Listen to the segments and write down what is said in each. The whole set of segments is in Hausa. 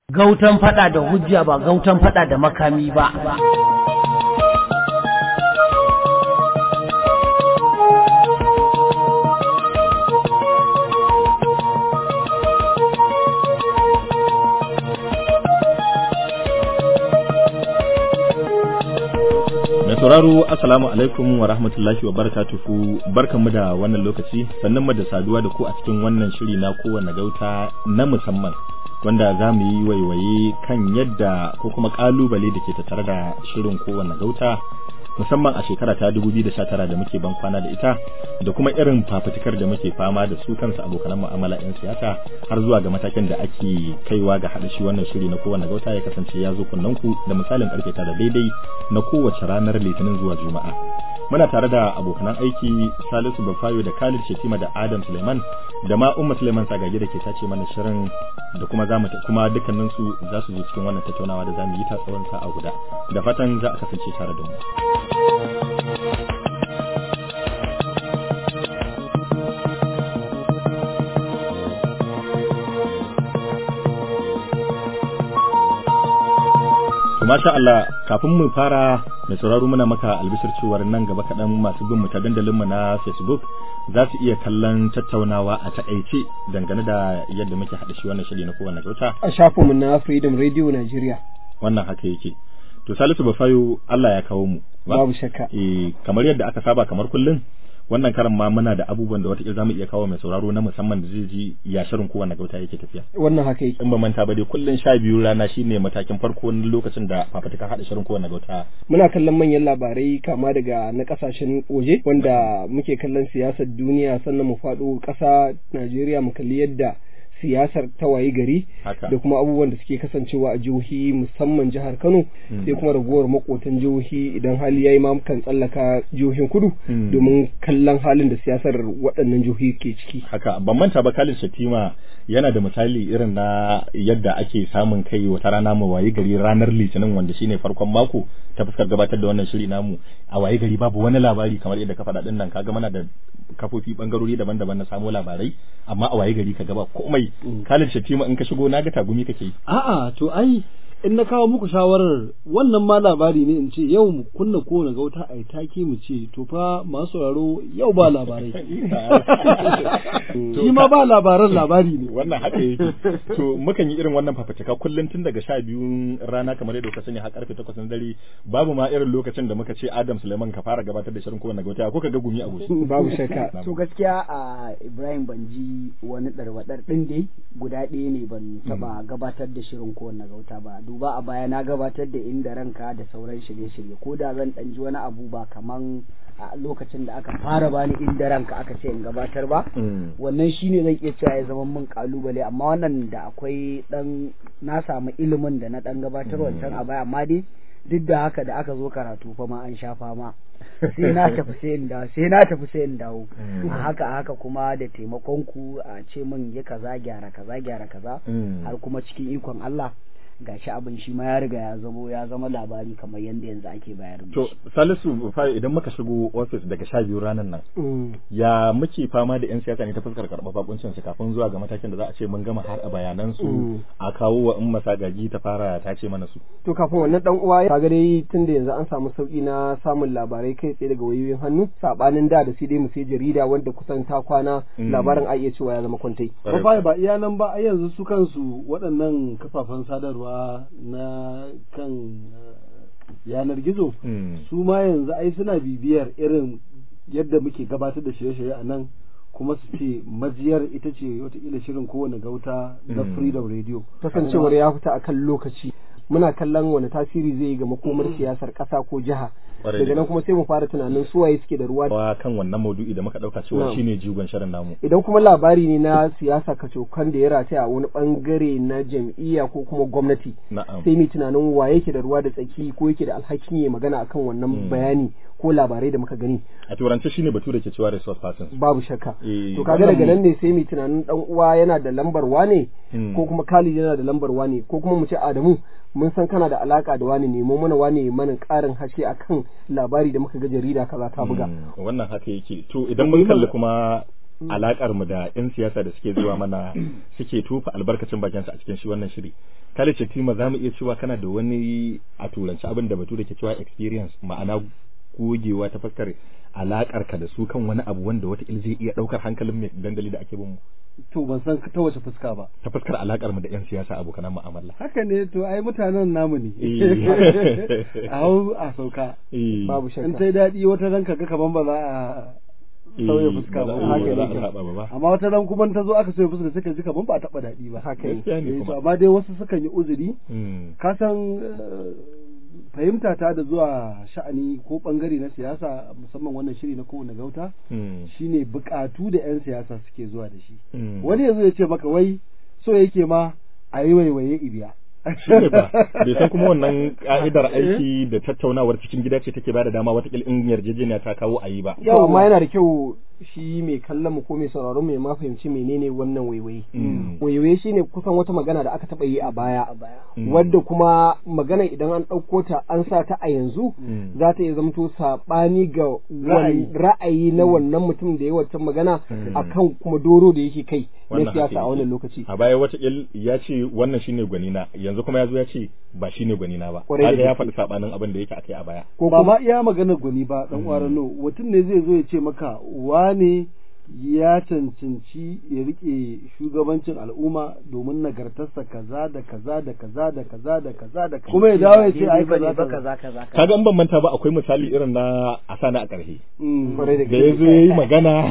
Gautan fada da hujja ba gautan fada da makami ba. Mai sauraro assalamu alaikum wa rahmatullahi wa barakatuhu, barkanmu da wannan lokaci, sannan mu da saduwa da ku a cikin wannan shiri na kowanne gauta na musamman wanda za mu yi waiwaye kan yadda ko kuma kalubale da ke tattare da shirin kowanne gauta musamman a shekara ta 2019 da muke ban kwana da ita, da kuma irin fafutukar da muke fama da su kansu abokan mu'amala 'yan siyasa har zuwa ga matakin da ake kaiwa ga haɗa shi wannan shiri na kowanne gauta ya kasance ya zo kunnanku da misalin karfe 9 daidai na kowace ranar Litinin zuwa Juma'a. Muna tare da abokan aiki Salisu Bafayo da Khalid Shetima da Adam Suleiman da ma Umma Suleiman Sagage da ke tace mana shirin, da kuma kuma dukkanin su za su zo cikin wannan tattaunawa da zamu yi ta tsawon sa'a guda. Da fatan za a kasance tare da mu. Masha Allah, kafin mu fara mai sauraro muna maka albishir cewar nan gaba kaɗan masu bin mu ta dandalin mu na Facebook za su iya kallon tattaunawa a takaice dangane da yadda muke haɗa shi wannan shiri na kowanne gauta a shafinmu na Freedom Radio Nigeria. Wannan haka yake. To Salisu Bafayo, Allah ya kawo mu. Babu shakka. Kamar yadda aka saba kamar kullun wannan karan ma muna da abubuwan da wata zamu iya kawo mai sauraro na musamman da zai ji ya shirin kowanne gauta yake tafiya. Wannan haka yake. In ba manta ba dai kullun 12 rana shine matakin farko na lokacin da fafutuka hada shirin kowanne gauta. Muna kallon manyan labarai kama daga na kasashen waje wanda muke kallon siyasar duniya, sannan mu faɗo ƙasa Najeriya mu kalli yadda siyasar ta waye gari da kuma abubuwan da suke kasancewa a jihohi musamman jihar Kano, sai kuma ragowar makotan jihohi idan hali yayi ma kan tsallaka jihohin kudu domin kallon halin da siyasar waɗannan jihohi ke ciki. Haka ban manta ba, Khalid Shatima yana da misali irin na yadda ake samun kai wata rana mu waye gari ranar Litinin wanda shine farkon mako ta fuskar gabatar da wannan shiri namu, a waye gari babu wani labari kamar yadda ka faɗa din nan. Kaga mana da kafofi bangarori daban-daban na samu labarai, amma a waye gari ka gaba komai. Khalid Shatima in ka shigo naga tagumi kake. A'a to ai in na kawo muku shawarar wannan ma labari ne in ce yau mu kunna kowane gauta ai take mu ce to fa masu sauraro yau ba labarai. Shi ma ba labaran labari ne. Wannan haka yake. To mukan yi irin wannan fafutuka kullum tun daga 12 rana kamar yadda ka sani har karfe 8 na dare. Babu ma irin lokacin da muka ce Adam Suleiman ka fara gabatar da shirin kowane gauta ko ka ga gumi a goshi. Babu shakka. To gaskiya a Ibrahim Banji wani darwadar din dai guda ɗaya ne ban taba gabatar da shirin kowane gauta ba. Duba a baya na gabatar da Inda Ranka da sauran shirye-shirye, ko da zan ɗan ji wani abu ba kaman a lokacin da aka fara bani Inda Ranka aka ce in gabatar ba, wannan shine zan iya cewa ya zama min kalubale, amma wannan da akwai dan na samu ilimin da na dan gabatar wancan a baya, amma dai duk da haka da aka zo karatu fa ma an sha fama sai na tafi sai in dawo a haka kuma da taimakon ku a ce min ya kaza gyara kaza har kuma cikin ikon Allah gashi abin shi ma ya riga ya zama labari kamar yadda yanzu ake bayar da to Salisu idan muka shigo office daga 12 ranar nan ya muke fama da yan siyasa ne ta fuskar karɓar bakuncin su kafin zuwa ga matakin da za a ce mun gama har a bayanan su a kawo wa in masagaji ta fara ta ce mana su. To kafin wannan dan uwa ya ga dai tunda yanzu an samu sauki na samun labarai kai tsaye daga wayoyin hannu, sabanin da sai dai mu sai jarida wanda kusan ta kwana labarin a iya cewa ya zama kwantai. Ba iya nan ba, a yanzu su kansu waɗannan kafafen sadarwa na kan yanar gizo su ma yanzu ai suna bibiyar irin yadda muke gabatar da shirye-shirye a nan, kuma su ce majiyar ita ce watakila shirin kowane gauta na Freedom Radio. Kasancewar ya fita akan lokaci, muna kallon wani tasiri zai yi ga makomar siyasar ƙasa ko jiha. Daga nan kuma sai mu fara tunanin su waye suke da ruwa kan wannan maudu'i da muka dauka cewa shine jigon shirin namu. Idan kuma labari ne na siyasa kacokan da ya rataya a wani bangare na jam'iyya ko kuma gwamnati, sai mu tunanin waye yake da ruwa da tsaki ko yake da alhakin ya magana akan wannan bayani ko labarai da muka gani. A turance shine batu da ke cewa resource persons. Babu shakka. To kaga daga nan ne sai mu tunanin dan uwa yana da lambar wane ko kuma Khalid yana da lambar wane, ko kuma mu ce Adamu mun san kana da alaka da wani, nemo mana wani mana karin haske akan labari da muka ga jarida kaza ta buga. Wannan haka yake. To idan mun kalli kuma alakar mu da yan siyasa da suke zuwa mana suke tofa albarkacin bakin su a cikin shi wannan shiri. Khalid Shettima za mu iya cewa kana da wani a turanci abin da batu da ke cewa experience, ma'ana gogewa ta fuskar alakar ka da su kan wani abu wanda wata zai iya daukar hankalin mai dandali da ake bin mu. To ban san ta wace fuska ba. Ta fuskar alakar mu da yan siyasa abokan mu'amala. Haka ne, to ai mutanen namu ne. A hau a sauka. Babu shakka. In sai daɗi wata ran kaga kaman ba za a sauya fuska ba. Amma wata ran kuma ta zo aka sauya fuska suka ji kaman ba a taɓa daɗi ba. Haka ne. Amma dai wasu sukan yi uzuri. Ka san fahimta ta da zuwa sha'ani ko bangare na siyasa, musamman wannan shiri na kowane gauta, shine bukatu da 'yan siyasa suke zuwa da shi. Wani yanzu ya ce maka wai so yake ma a yi waiwaye ibiya. Shine ba bai san kuma wannan ka'idar aiki da tattaunawar cikin gida ce take bada dama wata in yarjejeniya ta kawo a yi ba. Yau amma yana da kyau shi mai kallon mu ko mai sauraron mai ma fahimci menene wannan waiwaye. Waiwaye shine kusan wata magana da aka taba yi a baya wadda kuma magana idan an ɗauko ta an sa ta a yanzu za ta iya zamto saɓani ga ra'ayi na wannan mutum da ya wacce magana akan kuma doro da yake kai na siyasa a wannan lokaci. A baya wata ya ce wannan shine gwanina, yanzu kuma ya zo ya ce ba shine gwanina ba. Kaga ya faɗi saɓanin abin da yake akai a baya. Ko ba ma iya maganar gwani ba dan Warano, mutum ne zai zo ya ce maka wane ya cancanci ya rike shugabancin al'umma domin nagartarsa kaza da kaza da kaza da kaza da kaza da kuma ya dawo ya ce ai kaza. Kaga in ban manta ba akwai misali irin na Asana a ƙarshe da ya zo yayi magana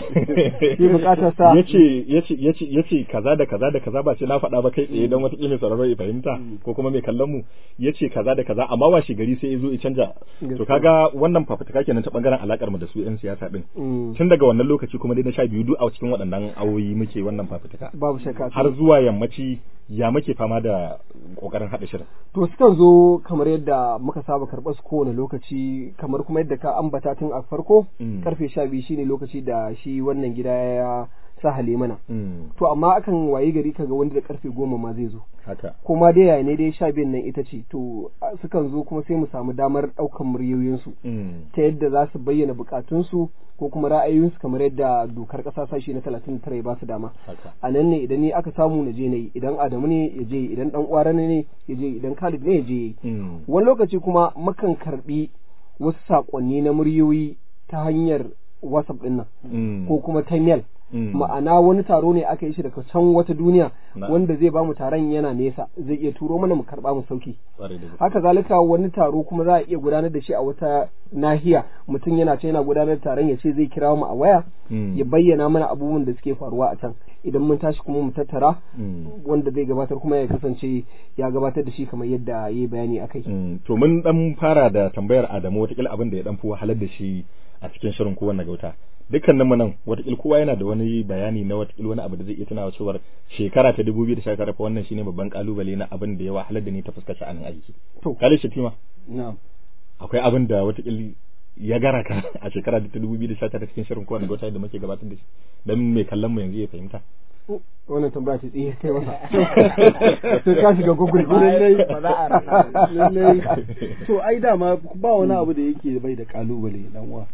yace kaza da kaza da kaza ba ce na faɗa ba kai tsaye dan wata mai sauraro ya fahimta ko kuma mai kallon mu yace kaza da kaza amma washe gari sai ya zo ya canja. To kaga wannan fafutuka kenan ta bangaren alakar mu da su yan siyasa din tun daga wannan lokaci kuma dai na biyu duk a cikin waɗannan awoyi muke wannan fafutuka. Babu shakka. Har zuwa yammaci ya muke fama da kokarin haɗa shirin. To sukan zo kamar yadda muka saba karɓar su kowane lokaci, kamar kuma yadda ka ambata tun a farko karfe 12 shine lokaci da shi wannan gida ya sahale mana. To amma akan wayi gari kaga wanda da karfe 10 ma zai zo. Haka. Kuma dai yayi ne dai 12 nan ita ce, to sukan zo kuma sai mu samu damar ɗaukan muryoyinsu ta yadda za su bayyana bukatunsu ko kuma ra'ayoyinsu kamar yadda dokar ƙasa sashi na 39 ya ba su dama. A nan ne idan ni aka samu na je na yi, idan Adamu ne ya je, idan dan uwara ne ya je, idan Khalid ne ya je. Wani lokaci kuma mukan karbi wasu sakonni na muryoyi ta hanyar WhatsApp din nan ko kuma ta mail. Ma'ana wani taro ne aka yi shi daga can wata duniya wanda zai bamu taron yana nesa, zai iya turo mana mu karba mu sauki. Haka zalika wani taro kuma za a iya gudanar da shi a wata nahiya, mutum yana ce yana gudanar da taron ya ce zai kira mu a waya ya bayyana mana abubuwan da suke faruwa a can, idan mun tashi kuma mu tattara wanda zai gabatar kuma ya kasance ya gabatar da shi kamar yadda ya yi bayani akai. To mun dan fara da tambayar Adamu watakila abin da ya dan fi wahalar da shi a cikin shirin kowanne gauta. Dukkanin mu nan watakila kowa yana da wani bayani na watakila wani abu da zai iya tunawa cewa shekara ta 2019 fa wannan shine babban kalubale na abin da ya wahalar da ni ta fuskar sha'anin aiki. To Khalid Shettima, na'am, akwai abin da watakila ya gara ka a shekara ta 2019 cikin shirin kowanne gauta da muke gabatar da shi dan mai kallon mu yanzu ya fahimta. Wannan tambaya ce tsiye kai masa sai ka shiga Google lallai ba za a rasa lallai. To ai dama ba wani abu da yake bai da kalubale dan uwa.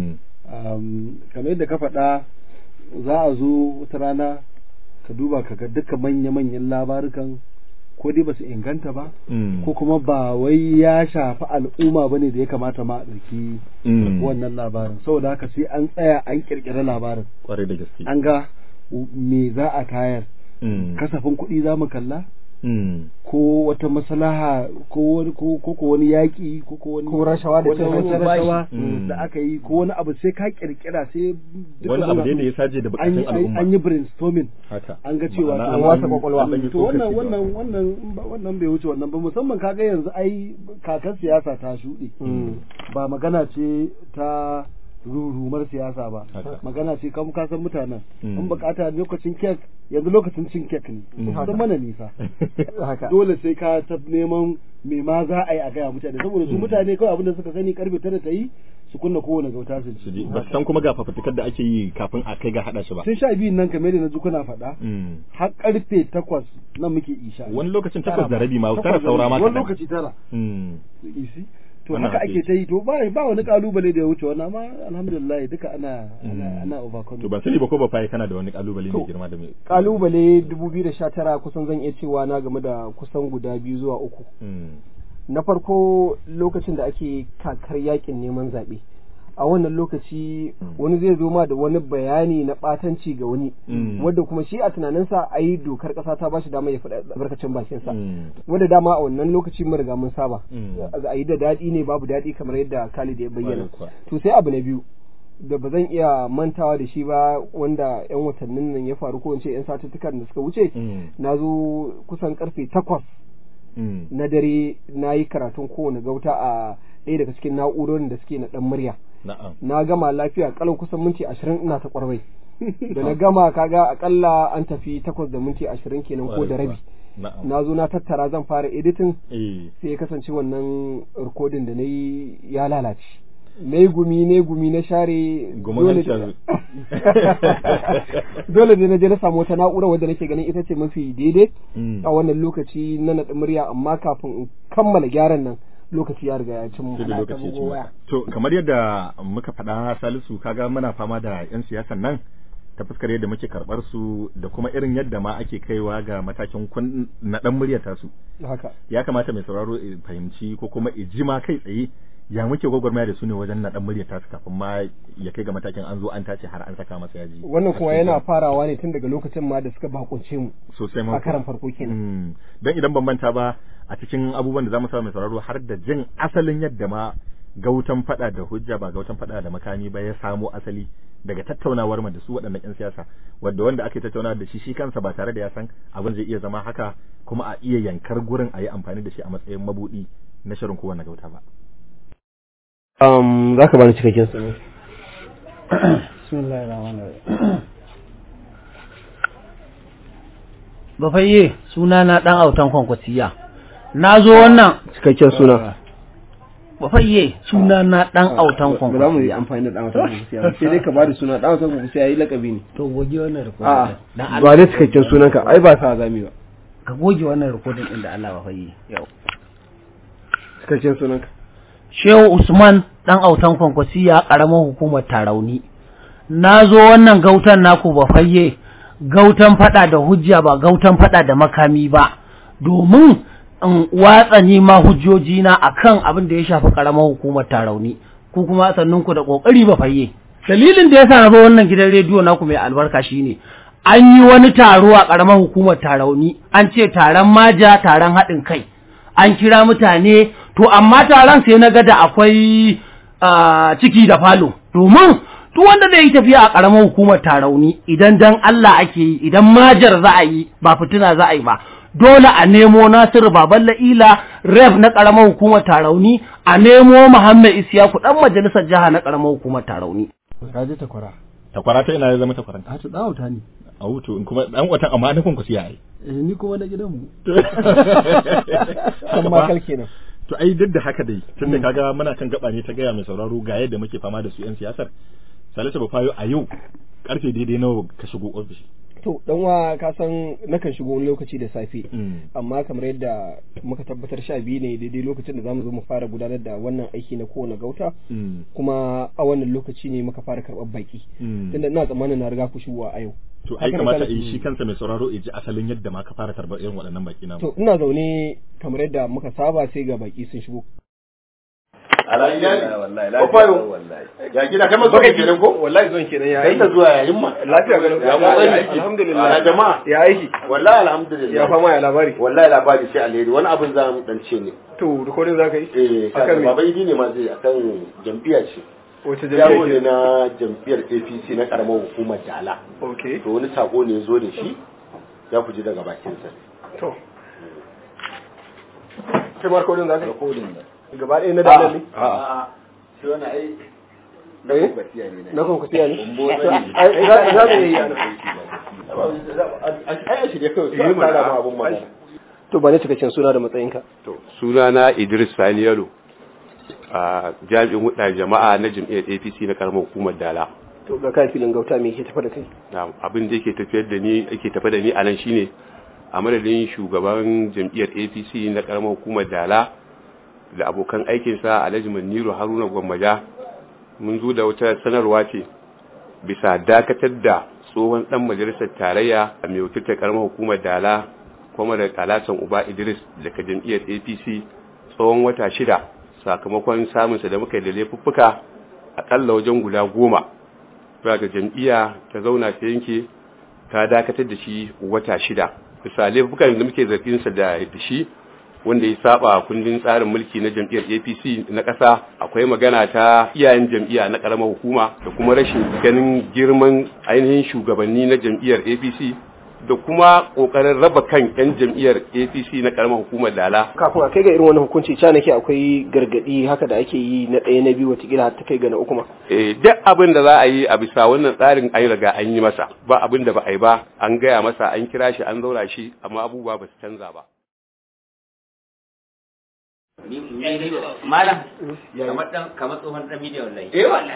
Kamar yadda ka faɗa za a zo wata rana ka duba ka ga duka manya-manyan labarukan ko dai ba su inganta ba ko kuma ba wai ya shafi al'umma ba ne da ya kamata ma a ɗauki wannan labarin, saboda haka sai an tsaya an ƙirƙiri labarin kwarai da gaske, an ga me za a tayar, kasafin kuɗi za mu kalla ko wata maslaha ko wani yaƙi ko rashawa da rashawa da aka yi ko wani abu sai ka kirkira sai wani abu da ya saje da bukatun al'umma an yi brainstorming an ga cewa an wasa kwakwalwa. To wannan bai wuce wannan ba, musamman kaga yanzu ai kakar siyasa ta shuɗe, ba magana ce ta rurumar siyasa ba, magana ce kan kasan mutanen in bukata lokacin kek yanzu lokacin cin kek ne sun mana nisa dole sai ka ta neman me ma za a yi a gaya mutane, saboda su mutane kawai abinda suka sani karfe 9 ta yi su kunna kowane gauta su ji, ba san kuma ga fafutukar da ake yi kafin a kai ga hada shi ba. Sun 12 nan kamar da na ji kuna faɗa har karfe 8 nan muke isha, wani lokacin 8 da rabi ma tara saura ma wani lokaci 9 isi to haka ake ta yi to ba wani kalubale da ya wuce wannan, amma alhamdulillah duka ana overcome. To ban sani ba ko ba fa kana da wani kalubale mai girma da mai kalubale 2019 kusan zan iya cewa na game da kusan guda 2 zuwa 3. Na farko lokacin da ake kakar yakin neman zaɓe, a wannan lokaci wani zai zo ma da wani bayani na ɓatanci ga wani wanda kuma shi a tunaninsa a yi dokar ƙasa ta ba shi dama ya faɗa albarkacin bakinsa, wanda dama a wannan lokaci mun riga mun saba a yi da daɗi ne babu daɗi kamar yadda Khalid ya bayyana. To sai abu na biyu da ba zan iya mantawa da shi ba, wanda 'yan watannin nan ya faru ko in ce 'yan satuttukan da suka wuce, na zo kusan karfe 8 na dare na yi karatun kowane gauta a ɗaya daga cikin na'urorin da suke na ɗan murya. Na gama lafiya kalau kusan minti 20 ina ta kwarbai. Da na gama kaga akalla an tafi 8 da minti 20 kenan ko da rabi. Na zo na tattara zan fara editing sai ya kasance wannan recording da na yi ya lalace. Na yi gumi na share dole ne na je na samu wata na'ura wadda nake ganin ita ce mafi daidai a wannan lokaci na naɗa murya, amma kafin in kammala gyaran nan lokaci ya riga ya cin mu. To kamar yadda muka faɗa Salisu, kaga muna fama da 'yan siyasan nan ta fuskar yadda muke karɓar su da kuma irin yadda ma ake kaiwa ga matakin na ɗan muryar tasu. Haka ya kamata mai sauraro fahimci ko kuma ijima kai tsaye ya muke gwagwarmaya da su ne wajen na ɗan muryar tasu kafin ma ya kai ga matakin an zo an tace har an saka masa yaji. Wannan kuwa yana farawa ne tun daga lokacin ma da suka bakunce mu sosai ma a karan farko kenan. Dan idan ban manta ba a cikin abubuwan da zamu sa mai sauraro har da jin asalin yadda ma gautan fada da hujja ba gautan fada da makami ba ya samo asali daga tattaunawar mu da su waɗannan 'yan siyasa, wanda ake tattauna da shi kansa ba tare da ya san abin zai iya zama haka kuma a iya yankar gurin a yi amfani da shi a matsayin mabudi na shirin kowanne gauta ba. Za ka bani cikakken suna. Bismillahirrahmanirrahim. Bafayye, suna na ɗan autan kwankwasiya. Na zo wannan cikakken suna. Bafayye, suna na ɗan autan kwankwasiya. Ba za mu yi amfani da ɗan autan kwankwasiya. Sai dai ka bada suna ɗan autan kwankwasiya yayi lakabi ne. To goge wannan rikodin. A'a, ba dai cikakken sunanka, ai ba sa zami ba. Ka goge wannan rikodin ɗin da Allah Bafayye. Yau. Cikakken sunanka. Shehu Usman ɗan autan kwankwasiya ƙaramar hukumar Tarauni. Na zo wannan gautan naku Bafayye, gautan faɗa da hujja ba gautan faɗa da makami ba, domin in watsa nima hujjoji na akan abin da ya shafi ƙaramar hukumar Tarauni. Ku kuma sannunku da ƙoƙari Bafayye. Dalilin da yasa na zo wannan gidan rediyo naku mai albarka shine an yi wani taro a ƙaramar hukumar Tarauni, an ce taron maja, taron haɗin kai. An kira mutane, to amma taron sai na ga da akwai ciki da falo, domin duk wanda zai yi tafiya a ƙaramar hukumar Tarauni idan dan Allah ake yi, idan majar za a yi ba fitina za a yi ba, dole a nemo Nasiru Baban La'ila rep na ƙaramar hukumar Tarauni, a nemo Muhammad Isiyaku ɗan majalisar jiha na ƙaramar hukumar Tarauni. Ka je takwara. Takwara ta ina ya zama takwaran? A ta ɗawata ne. A hutu in kuma ɗan watan amma na kwankwasiya ai. Ni kuma na gidanmu. Kan makal kenan. To ai duk da haka dai tunda kaga muna kan gaba ne ta gaya mai sauraro ga yadda muke fama da su 'yan siyasar. Salisu Bafayo a yau karfe daidai nawa ka shigo ofishi? To dan wa ka san nakan shigo wani lokaci da safe, amma kamar yadda muka tabbatar 12 ne daidai lokacin da zamu zo mu fara gudanar da wannan aiki na kowane gauta, kuma a wannan lokaci ne muka fara karɓar baki, tunda ina tsammanin na riga ku shigowa a yau. To ai kamata shi kansa mai sauraro ya ji asalin yadda ma ka fara tarbar irin waɗannan baki na. To ina zaune kamar yadda muka saba sai ga baki sun shigo. Ya gida kai mazo kenan ko? Wallahi zon kenan ya kai ta zuwa yayin ma. Lafiya ganin ya kokari. Alhamdulillah. Ya jama'a. Ya aiki. Wallahi alhamdulillah. Ya fama ya labari. Wallahi labari sai alheri. Wani abin za mu dan ce ne. To recording za ka yi? Akan baba idi ne ma zai akan jam'iyya ce. Wace jam'iyya ne na jam'iyyar APC na karamar hukumar Dala. Okay. To wani sako ne zo da shi. Ya ku ji daga bakin sa. To. Kai ma recording za ka yi? Recording da. Gaba ɗaya na dalar ne? A'a. Shi wani ai na kwankwasiya ne? Za mu yi yana. Ai shi da kawai sai fara ma abun magana. To ba ne cikakken suna da matsayinka. To suna na Idris Sani Yalo a jami'in hudda jama'a na jam'iyyar APC na karamar hukumar Dala. To ga kai filin gauta me yake tafa da kai? Abin da yake tafa da ni a nan shine a madadin shugaban jam'iyyar APC na karamar hukumar Dala da abokan aikinsa Alhaji Maniru Haruna Gwammaja mun zo da wata sanarwa ce bisa dakatar da tsohon dan majalisar tarayya a mai wakiltar karamar hukumar Dala kuma da Kalatan Uba Idris daga jam'iyyar APC tsawon wata 6 sakamakon samunsa da muka yi da laifuffuka akalla wajen guda 10 daga jam'iyya ta zauna ta yanke ta dakatar da shi wata 6 bisa laifukan da muke zargin sa da shi wanda ya saba kundin tsarin mulki na jam'iyyar APC na ƙasa. Akwai magana ta iyayen jam'iyya na ƙaramar hukuma da kuma rashin ganin girman ainihin shugabanni na jam'iyyar APC da kuma ƙoƙarin raba kan 'yan jam'iyyar APC na ƙaramar hukumar Dala. Kafin a kai ga irin wannan hukunci ca nake akwai gargaɗi haka da ake yi na ɗaya na biyu watakila har ta kai ga na uku ma. Duk abin da za a yi a bisa wannan tsarin an riga an yi masa, ba abin da ba a yi ba, an gaya masa, an kira shi, an zauna shi, amma abubuwa ba su canza ba. Malam kamar tsohon dan midiya wallahi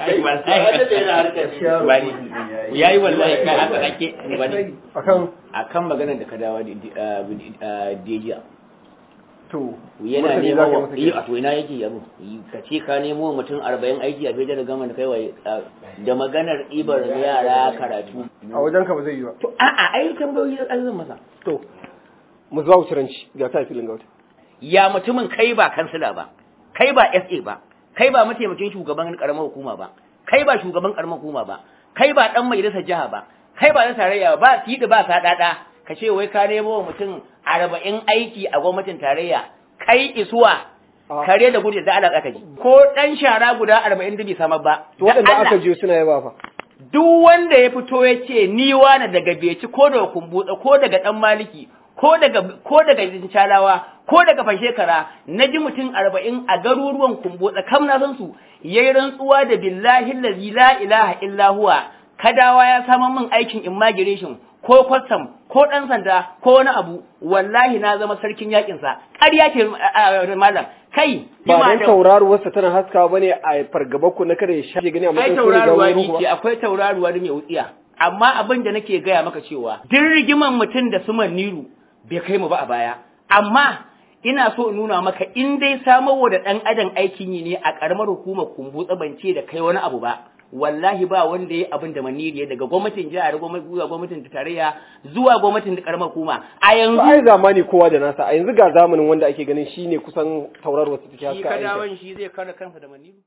yayi wallahi kai haka ake akan maganar da ka dawo dejiya to yana nemo to ina yake yabo ka ce ka nemo mutum 40 aiki a bejar gama da kai waye da maganar ibar yara karatu a wajen ka ba zai yi ba to a'a ai tambayoyi an zan masa to mu zuwa wuturanci ga ta filin gauta ya mutumin kai ba kansila ba, kai ba SA ba, kai ba mataimakin shugaban karamar hukuma ba, kai ba shugaban karamar hukuma ba, kai ba dan majalisar jiha ba, kai ba na tarayya ba, tidi ba sadada, ka ce wai ka nemo mutum 40 aiki a gwamnatin tarayya, kai isuwa kare da gudu da Allah aka ji. Ko dan shara guda 40 da bai samar ba. To wadanda aka je suna yaba fa. Duk wanda ya fito ya ce ni wani daga Beci ko daga Kumbutsa ko daga Dan Maliki ko daga Chalawa ko daga Fashekara naji mutum 40 a garuruwan Kumbutsa kam na san su yayin rantsuwa da billahi allazi la ilaha illa huwa Kadawa ya samu min aikin immigration ko custom ko dan sanda ko wani abu wallahi na zama sarkin yakin sa ƙarya ce malam kai ba dan tauraruwar sa tana haskawa bane a fargaba ku na kada ya shige gani a matsayin tauraruwa ne akwai tauraruwa da mai wutsiya amma abin da nake gaya maka cewa duk rigiman mutum da su Maniru bai kai mu ba a baya amma ina so in nuna maka in dai samarwa da dan adam aikin yi ne a karamar hukumar Kumbutsa bance da kai wani abu ba wallahi ba wanda ya abin da Maniru ya daga gwamnatin jiha da gwamnatin tarayya zuwa gwamnatin da karamar hukuma a yanzu ai zamani kowa da nasa a yanzu ga zamanin wanda ake ganin shine kusan taurarwa su take haska shi Kadawan shi zai kare kansa da Maniru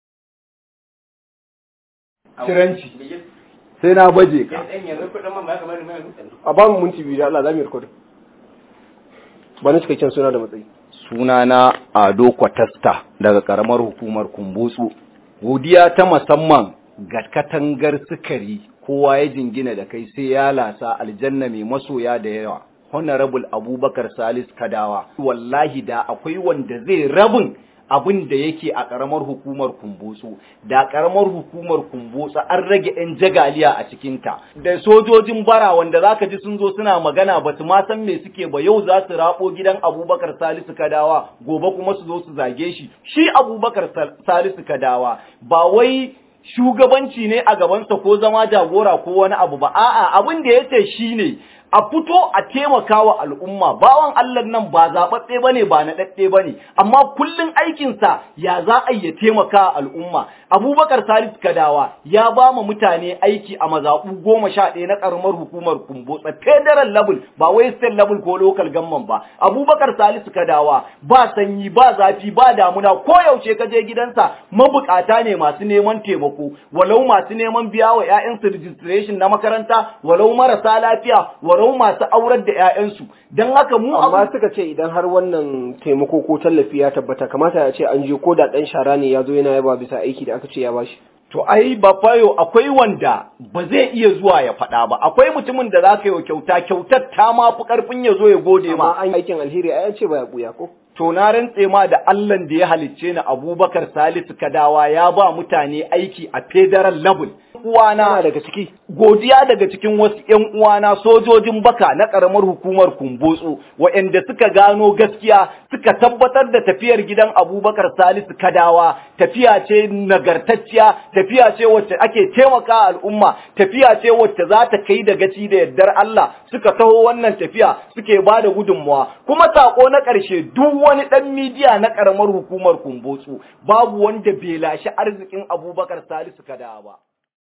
kiranci sai na baje ka a ba mu minti biyu da Allah za mu record ba ni cikakken suna da matsayi sunana Ado Kwatasta daga karamar hukumar Kumbutsu. Godiya ta musamman ga katangar sukari kowa ya jingina da kai sai ya lasa aljanna mai masoya da yawa. Honorable Abubakar Salisu Kadawa. Wallahi da akwai wanda zai rabin abin da yake a ƙaramar hukumar Kumbutsu, da ƙaramar hukumar Kumbutsu an rage 'yan jagaliya a cikinta, da sojojin bara wanda zaka ji sun zo suna magana ba su ma san me suke ba yau za su rabo gidan Abubakar Salisu Kadawa gobe kuma su zo su zage shi. Shi Abubakar Salisu Kadawa ba wai shugabanci ne a gabansa ko zama jagora ko wani abu ba, a'a abin da yace shine a fito a taimaka wa al'umma bawan Allah nan ba zaɓaɓɓe ba ne ba naɗaɗɗe ba ne amma kullum aikinsa ya za a yi taimaka al'umma. Abubakar Salisu Kadawa ya ba mu mutane aiki a mazaɓu 11 na ƙaramar hukumar Kumbutsa federal level ba wai state level ko local government ba. Abubakar Salisu Kadawa ba sanyi ba zafi ba damuna ko yaushe ka je gidansa mabukata ne masu neman taimako walau masu neman biya wa 'ya'yansu registration na makaranta walau marasa lafiya walau masu aurar da 'ya'yansu don haka mu amma suka ce idan har wannan taimako ko tallafi ya tabbata kamata ya ce an je ko da dan shara ne ya zo yana yaba bisa aiki da aka ce ya bashi. To ai bafayo akwai wanda ba zai iya zuwa ya faɗa ba akwai mutumin da za ka yi kyautar ta ma fi ƙarfin ya zo ya gode ma. Amma an aikin alheri ai an ce ba ya buya ko. To na rantse ma da Allahn da ya halicce ni Abubakar Salisu Kadawa ya ba mutane aiki a federal level. Uwana daga ciki. Godiya daga cikin wasu ƴan uwana sojojin baka na ƙaramar hukumar Kumbutsu waɗanda suka gano gaskiya suka tabbatar da tafiyar gidan Abubakar Salisu Kadawa tafiya ce nagartacciya tafiya ce wacce ake taimaka al'umma tafiya ce wacce za ta kai da gaci da yardar Allah suka taho wannan tafiya suke ba da gudunmawa kuma sako na ƙarshe duk wani dan midiya na karamar hukumar Kumbotsu babu wanda bai lashi arzikin Abubakar Salisu Kada ba.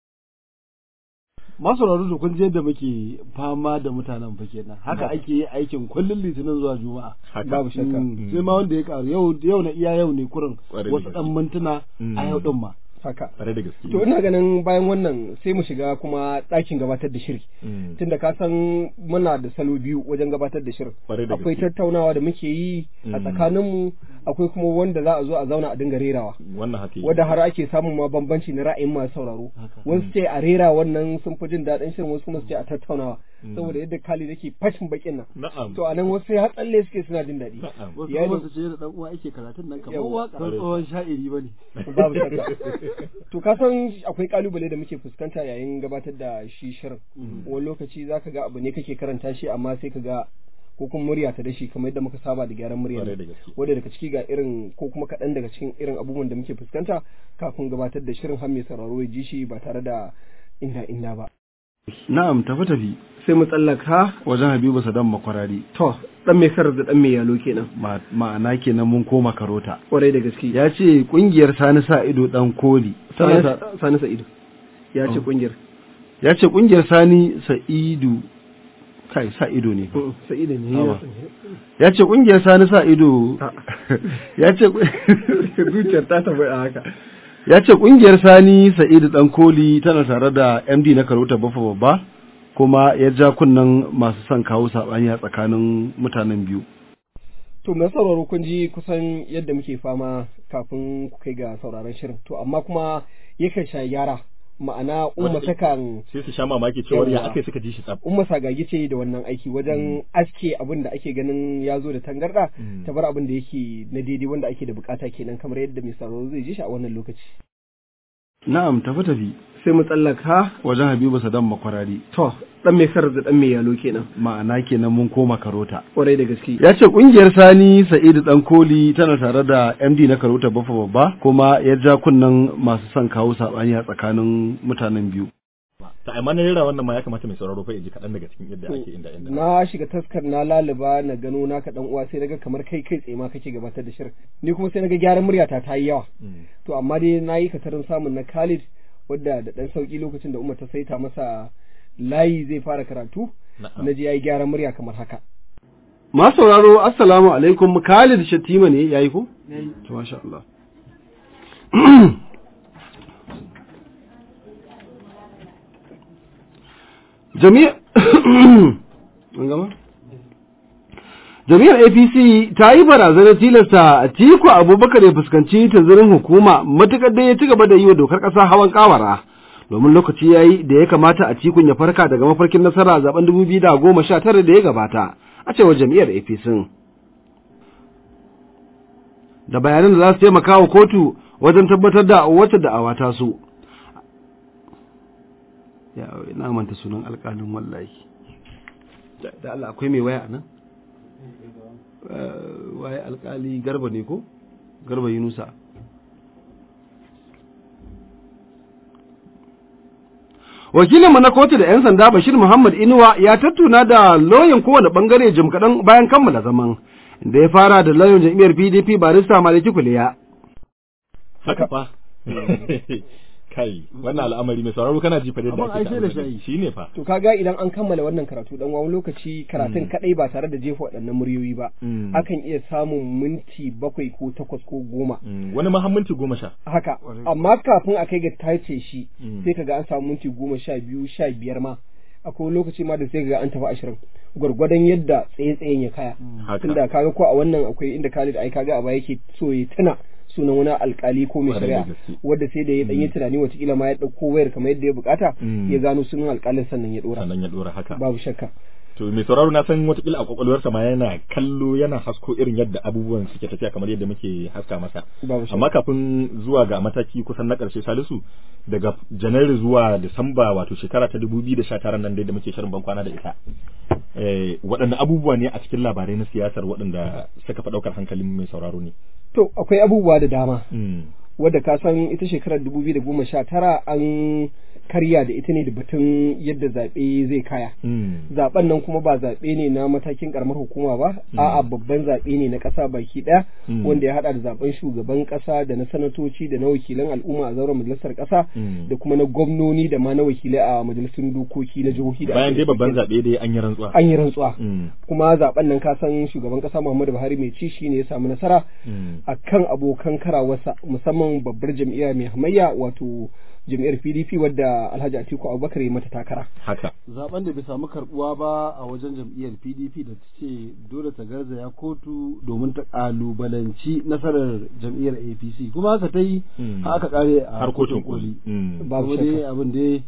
Masu da kun je da muke fama da mutanen fa kenan haka ake yi aikin kullun litinin zuwa juma'a babu shakka sai ma wanda ya karu yau na iya yau ne kurin wasu dan mintuna a yau din ma haka tare da gaske. To ina ganin bayan wannan sai mu shiga kuma ɗakin gabatar da shiri tunda ka san muna da salo biyu wajen gabatar da shirin akwai tattaunawa da muke yi a tsakaninmu akwai kuma wanda za a zo a zauna a dinga rerawa wannan haka wanda har ake samun ma bambanci na ra'ayin masu sauraro wasu ce a rera wannan sun fi jin daɗin shirin wasu kuma su ce a tattaunawa saboda yadda Khalid yake fashin bakin nan to anan wasu sai har tsalle suke suna jin daɗi wasu kuma su ce da dan uwa ake karatun nan kamar waka tsohon sha'iri bane babu shakka to ka san akwai kalubale da muke fuskanta yayin gabatar da shi shirin wani lokaci zaka ga abu ne kake karanta shi amma sai ka ga ko kuma murya ta dashi kamar yadda muka saba da gyaran murya wanda daga ciki ga irin ko kuma kaɗan daga cikin irin abubuwan da muke fuskanta kafin gabatar da shirin har mai sauraro ya ji shi ba tare da inda ba. Na'am tafi sai mu tsallaka wajen Habibu Saddam Makwarari. To dan mai karar da dan mai yalo kenan. Ma'ana kenan mun koma karota. Kwarai da gaske. Ya ce kungiyar Sani sa ido dan koli. Sani sa ido. Ya ce kungiyar. Ya ce kungiyar Sani sa ido kai sa ido ne. Sa ido ne. Ya ce kungiyar Sani sa ido. Ya ce zuciyar ta tabbata haka. Ya ce ƙungiyar Sani Sa'idu ɗan Koli tana tare da MD na Karota Baffa Babba kuma ya ja kunnen masu son kawo saɓani a tsakanin mutanen biyu. To mai sauraro kun ji kusan yadda muke fama kafin ku kai ga sauraron shirin to amma kuma yakan sha gyara ma'ana umma takan sai su sha mamaki cewa ya ake suka ji shi tsaf umma sagagi ce da wannan aiki wajen aske abin da ake ganin ya zo da tangarda ta bar abin da yake na daidai wanda ake da bukata kenan kamar yadda mai sauraro zai ji shi a wannan lokaci. Na'am tafi sai mu tsallaka wajen Habibu Saddam Makwarari. To dan mai karar da dan mai yalo kenan. Ma'ana kenan mun koma karota. Kwarai da gaske. Ya ce kungiyar Sani Sa'idu ɗan Koli tana tare da MD na Karota Baffa Babba kuma ya ja kunnen masu son kawo saɓani a tsakanin mutanen biyu. Ta amma na rera wannan ma ya kamata mai sauraro fa ya ji kaɗan daga cikin yadda ake inda. Na shiga taskar na laliba na gano naka dan uwa sai naga kamar kai tsaye ma kake gabatar da shirin. Ni kuma sai naga gyaran muryata ta yi yawa. To amma dai na yi katarin samun na Khalid wadda da dan sauki lokacin da Umar ta saita masa layi zai fara karatu na ji yayi gyaran murya kamar haka. Ma sauraro assalamu alaikum Khalid Shatima ne yayi ko? Yayi. To masha Allah. Jami'ar APC ta yi barazanar tilasta Atiku Abubakar ya fuskanci tanzirin hukuma matukar da ya ci gaba da yi wa dokar ƙasa hawan kawara domin lokaci ya yi da ya kamata Atiku ya farka daga mafarkin nasara a zaben 2019 da ya gabata a cewar jami'ar APC. Da bayanan da za su taimaka wa kotu wajen tabbatar da wacce da'awa ta su. Ya na manta sunan alƙalin wallahi da Allah akwai mai waya nan waye alƙali Garba ne ko Garba Yunusa wakilinmu na kotu da 'yan sanda Bashir Muhammad Inuwa ya tattuna da lauyan kowane bangare jim kaɗan bayan kammala zaman da ya fara da lauyan jam'iyyar PDP barista Maliki Kuliya haka fa kai wannan al'amari mai sauraro kana ji fa da ake da shi ne fa to kaga idan an kammala wannan karatu dan wani lokaci karatun kadai ba tare da jefa waɗannan muryoyi ba akan iya samun minti 7 ko 8 ko 10 wani ma har minti 10 haka amma kafin a kai ga tace shi sai kaga an samu minti 10 12 15 ma akwai lokaci ma da sai ga an tafi 20 gwargwadon yadda tsaye-tsayen ya kaya tunda kaga ko a wannan akwai inda Khalid ai kaga a baya yake so ya tuna sunan wani alkali ko mai shari'a wadda sai da ya danyi tunani watakila ma ya ɗauko wayar kamar yadda ya bukata ya gano sunan alkalin sannan ya dora haka babu shakka to mai sauraro na san watakila a kwakwalwarsa ma yana kallo yana hasko irin yadda abubuwan suke tafiya kamar yadda muke haska masa amma kafin zuwa ga mataki kusan na ƙarshe Salisu daga Janairu zuwa Disamba wato shekara ta 2019 nan dai da muke shirin ban kwana da ita waɗanne abubuwa ne a cikin labarai na siyasar waɗanda suka fi ɗaukar hankalin mai sauraro ne to akwai abubuwa da dama wadda ka san ita shekarar 2019 an karya da ita ne da batun yadda zaɓe zai kaya. Zaɓen nan kuma ba zaɓe ne na matakin ƙaramar hukuma ba, a'a babban zaɓe ne na ƙasa baki ɗaya wanda ya haɗa da zaɓen shugaban ƙasa da na sanatoci da na wakilan al'umma a zauren majalisar ƙasa da kuma na gwamnoni da ma na wakilai a majalisun dokoki na jihohi da bayan dai babban zaɓe dai an yi rantsuwa. An yi rantsuwa. Kuma zaɓen nan ka san shugaban ƙasa Muhammadu Buhari mai ci shi ne ya samu nasara akan abokan karawarsa musamman babbar jam'iyya mai hamayya wato jam'iyyar PDP wadda Alhaji Atiku Abubakar ya mata takara. Haka. Zaben da bai samu karbuwa ba a wajen jam'iyyar PDP da ta ce dole ta garzaya kotu domin ta kalubalanci nasarar jam'iyyar APC kuma haka ta yi haka kare a har kotun koli. Babu dai abin da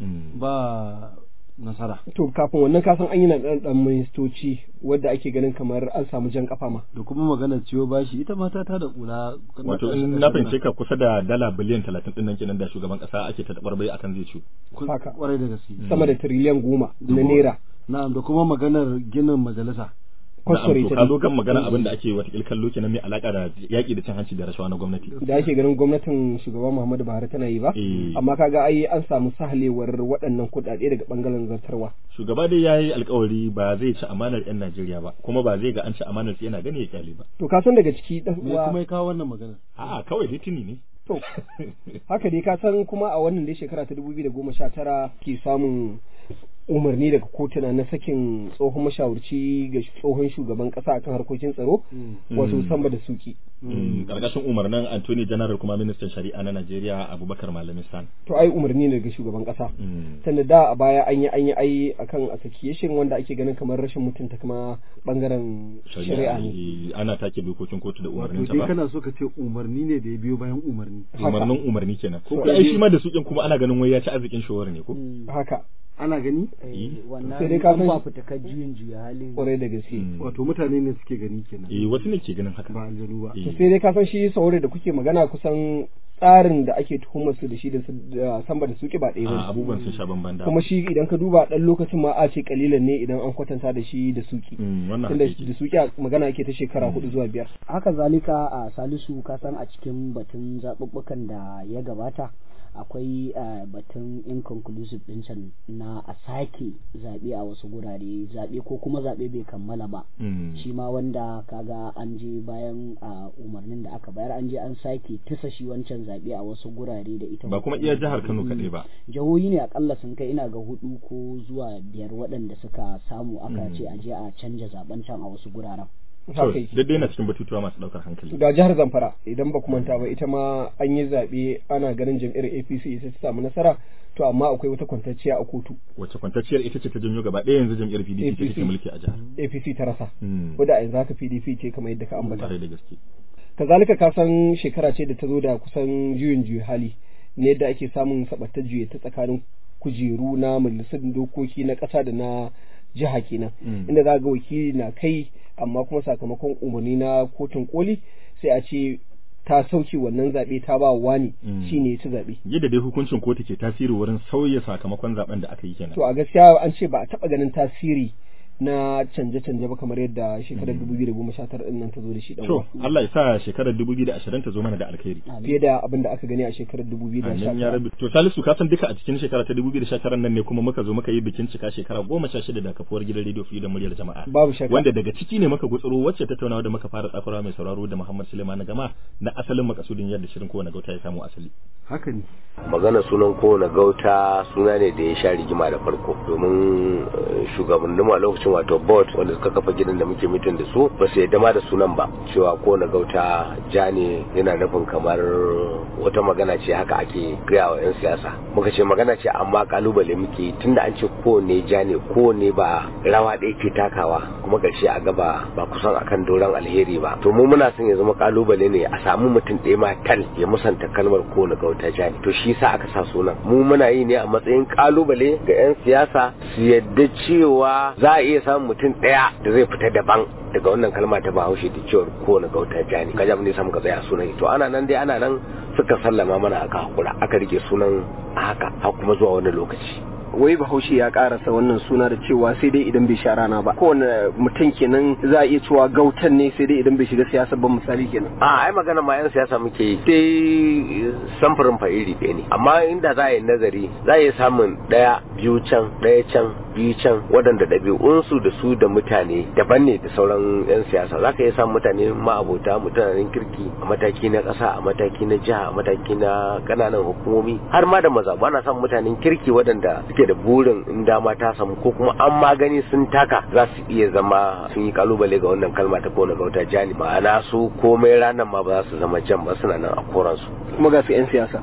ba nasara. To kafin wannan kasan an yi na ɗan ministoci wadda ake ganin kamar an samu jan kafa ma. Da kuma maganar ciwo bashi ita mata ta da kula. Wato in na fahimce ka kusa da dala biliyan 30 ɗin nan kenan da shugaban ƙasa ake ta tabarbai akan zai ciwo. Haka. Kwarai da gaske. Sama da tiriliyan 10 na naira. Na'am da kuma maganar ginin majalisa. Na'am, to ka zo kan magana abin da ake wata kallo kenan mai alaka da yaki da cin hanci da rashawa na gwamnati da ake ganin gwamnatin shugaban Muhammadu Buhari tana yi ba amma kaga ai an samu sahalewar waɗannan kuɗaɗe daga bangaren zartarwa shugaba dai yayi alƙawari ba zai ci amanar yan Najeriya ba kuma ba zai ga an ci amanar su yana gani ya kyale ba to ka san daga ciki dan uwa kuma ya kawo wannan magana a'a kawai litini ne to haka dai ka san kuma a wannan dai shekara ta 2019 ke samun umarni daga kotuna na sakin tsohon mashawarci ga tsohon shugaban kasa akan harkokin tsaro wato Samba da Suki karkashin umarnin Anthony General kuma ministan shari'a na Najeriya Abubakar Malami San to ai umarni ne daga shugaban kasa tunda da a baya an yi akan association wanda ake ganin kamar rashin mutunta kuma bangaren shari'a ne ana take dokokin kotu da umarnin ta ba wato kana so ka ce umarni ne da ya biyo bayan umarni kenan ko ai shi ma da Sukin kuma ana ganin wai ya ci arzikin shawara ne ko haka ana gani wannan sai dai ka ba fitakar juyin juya halin kwarai da gaske wato mutane ne suke gani kenan wasu ne ke ganin haka ba aljanu ba to sai dai ka san shi saurayi da kuke magana kusan tsarin da ake tuhumar su da shi da Samba da Suki ba ɗaya ba abubuwan sun sha bamban da kuma shi idan ka duba dan lokacin ma a ce kalilan ne idan an kwatanta da shi da Suki tunda da Suki magana yake ta shekara 4 zuwa 5 haka zalika a Salisu ka san a cikin batun zaɓuɓɓukan da ya gabata akwai batun inconclusive din can na a sake zaɓe a wasu gurare zaɓe ko kuma zaɓe bai kammala ba shi ma wanda kaga an je bayan umarnin da aka bayar an je an sake tisa shi wancan zaɓe a wasu gurare da ita ba kuma iya jihar Kano kaɗai ba jihohi ne akalla sun kai ina ga 4 ko zuwa 5 waɗanda suka samu aka ce a je a canja zaben can a wasu guraren daidai na cikin batutuwa masu daukar hankali da jihar Zamfara idan ba manta ba ita ma an yi zaɓe ana ganin jam'iyyar APC ita ta samu nasara to amma akwai wata kwantacciya a kotu wacce kwantacciyar ita ce ta janyo gaba ɗaya yanzu jam'iyyar PDP ce take mulki a jihar APC ta rasa wadda a yanzu haka PDP ce kamar yadda ka ambata da gaske kazalika ka san shekara ce da ta zo da kusan juyin hali ne yadda ake samun sabatar juye ta tsakanin kujeru na majalisar dokoki na ƙasa da na jiha kenan inda za ga wakili na kai amma kuma sakamakon umarni na kotun koli sai a ce ta sauke wannan zaɓe ta ba wani shine ta zaɓe yadda dai hukuncin kotu ke tasiri wurin sauya sakamakon zaben da aka yi kenan to a gaskiya an ce ba a taɓa ganin tasiri na canje-canje ba kamar yadda shekarar 2019 din nan ta zo da shi dan to Allah ya sa shekarar 2020 ta zo mana da alkhairi fiye da abin da aka gani a shekarar 2019 ya rabi to Salisu ka san duka a cikin shekara ta 2019 nan ne kuma muka zo muka yi bikin cika shekara 16 da kafuwar gidan Radio Freedom muryar jama'a babu shakka wanda daga ciki ne muka gutsuro wacce tattaunawa da muka fara tsakura mai sauraro da Muhammad Suleiman Gama na asalin makasudin yadda shirin kowane gauta ya samu asali haka ne magana sunan kowane gauta suna ne da ya sha rigima da farko domin shugabannin a lokacin wato board wanda suka kafa gidan da muke mitin da su ba su yadda ma da sunan ba cewa kowane gauta ja ne yana nufin kamar wata magana ce haka ake gaya wa 'yan siyasa muka ce magana ce amma kalubale muke tunda an ce kowane ja ne kowane ba rawa ɗaya ke takawa kuma ƙarshe a gaba ba kusan akan doron alheri ba to mu muna son ya zama kalubale ne a samu mutum ɗaya ma tal ya musanta kalmar kowane gauta ja ne to shi sa aka sa sunan mu muna yi ne a matsayin kalubale ga 'yan siyasa su yadda cewa za a iya samun mutum ɗaya da zai fita daban daga wannan kalma ta Bahaushe da cewar kowane gauta ja ne kaji abin da ya samu ka tsaya sunan to ana nan suka sallama mana aka hakura aka rike sunan haka har kuma zuwa wani lokaci wai Bahaushe ya karasa wannan suna da cewa sai dai idan bai sha rana ba, kowane mutum kenan za a iya cewa gautan ne sai dai idan bai shiga siyasa ba misali kenan. Ai magana ma yan siyasa muke yi sai samfurin fa iri ɗaya ne, amma inda za a yi nazari za a iya samun ɗaya biyu can ɗaya can biyu can waɗanda ɗabi'unsu da su da mutane daban ne da sauran 'yan siyasa. Za ka iya samun mutane ma'abota mutanen kirki a mataki na ƙasa, a mataki na jiha, a mataki na ƙananan hukumomi, har ma da mazaɓu ana samun mutanen kirki waɗanda suke da burin in dama ta samu ko kuma an magani sun taka za su iya zama sun yi kalubale ga wannan kalma ta kona gauta jani, ma'ana su komai ranar ma ba za su zama jan ba, suna nan a koransu. Kuma ga su 'yan siyasa.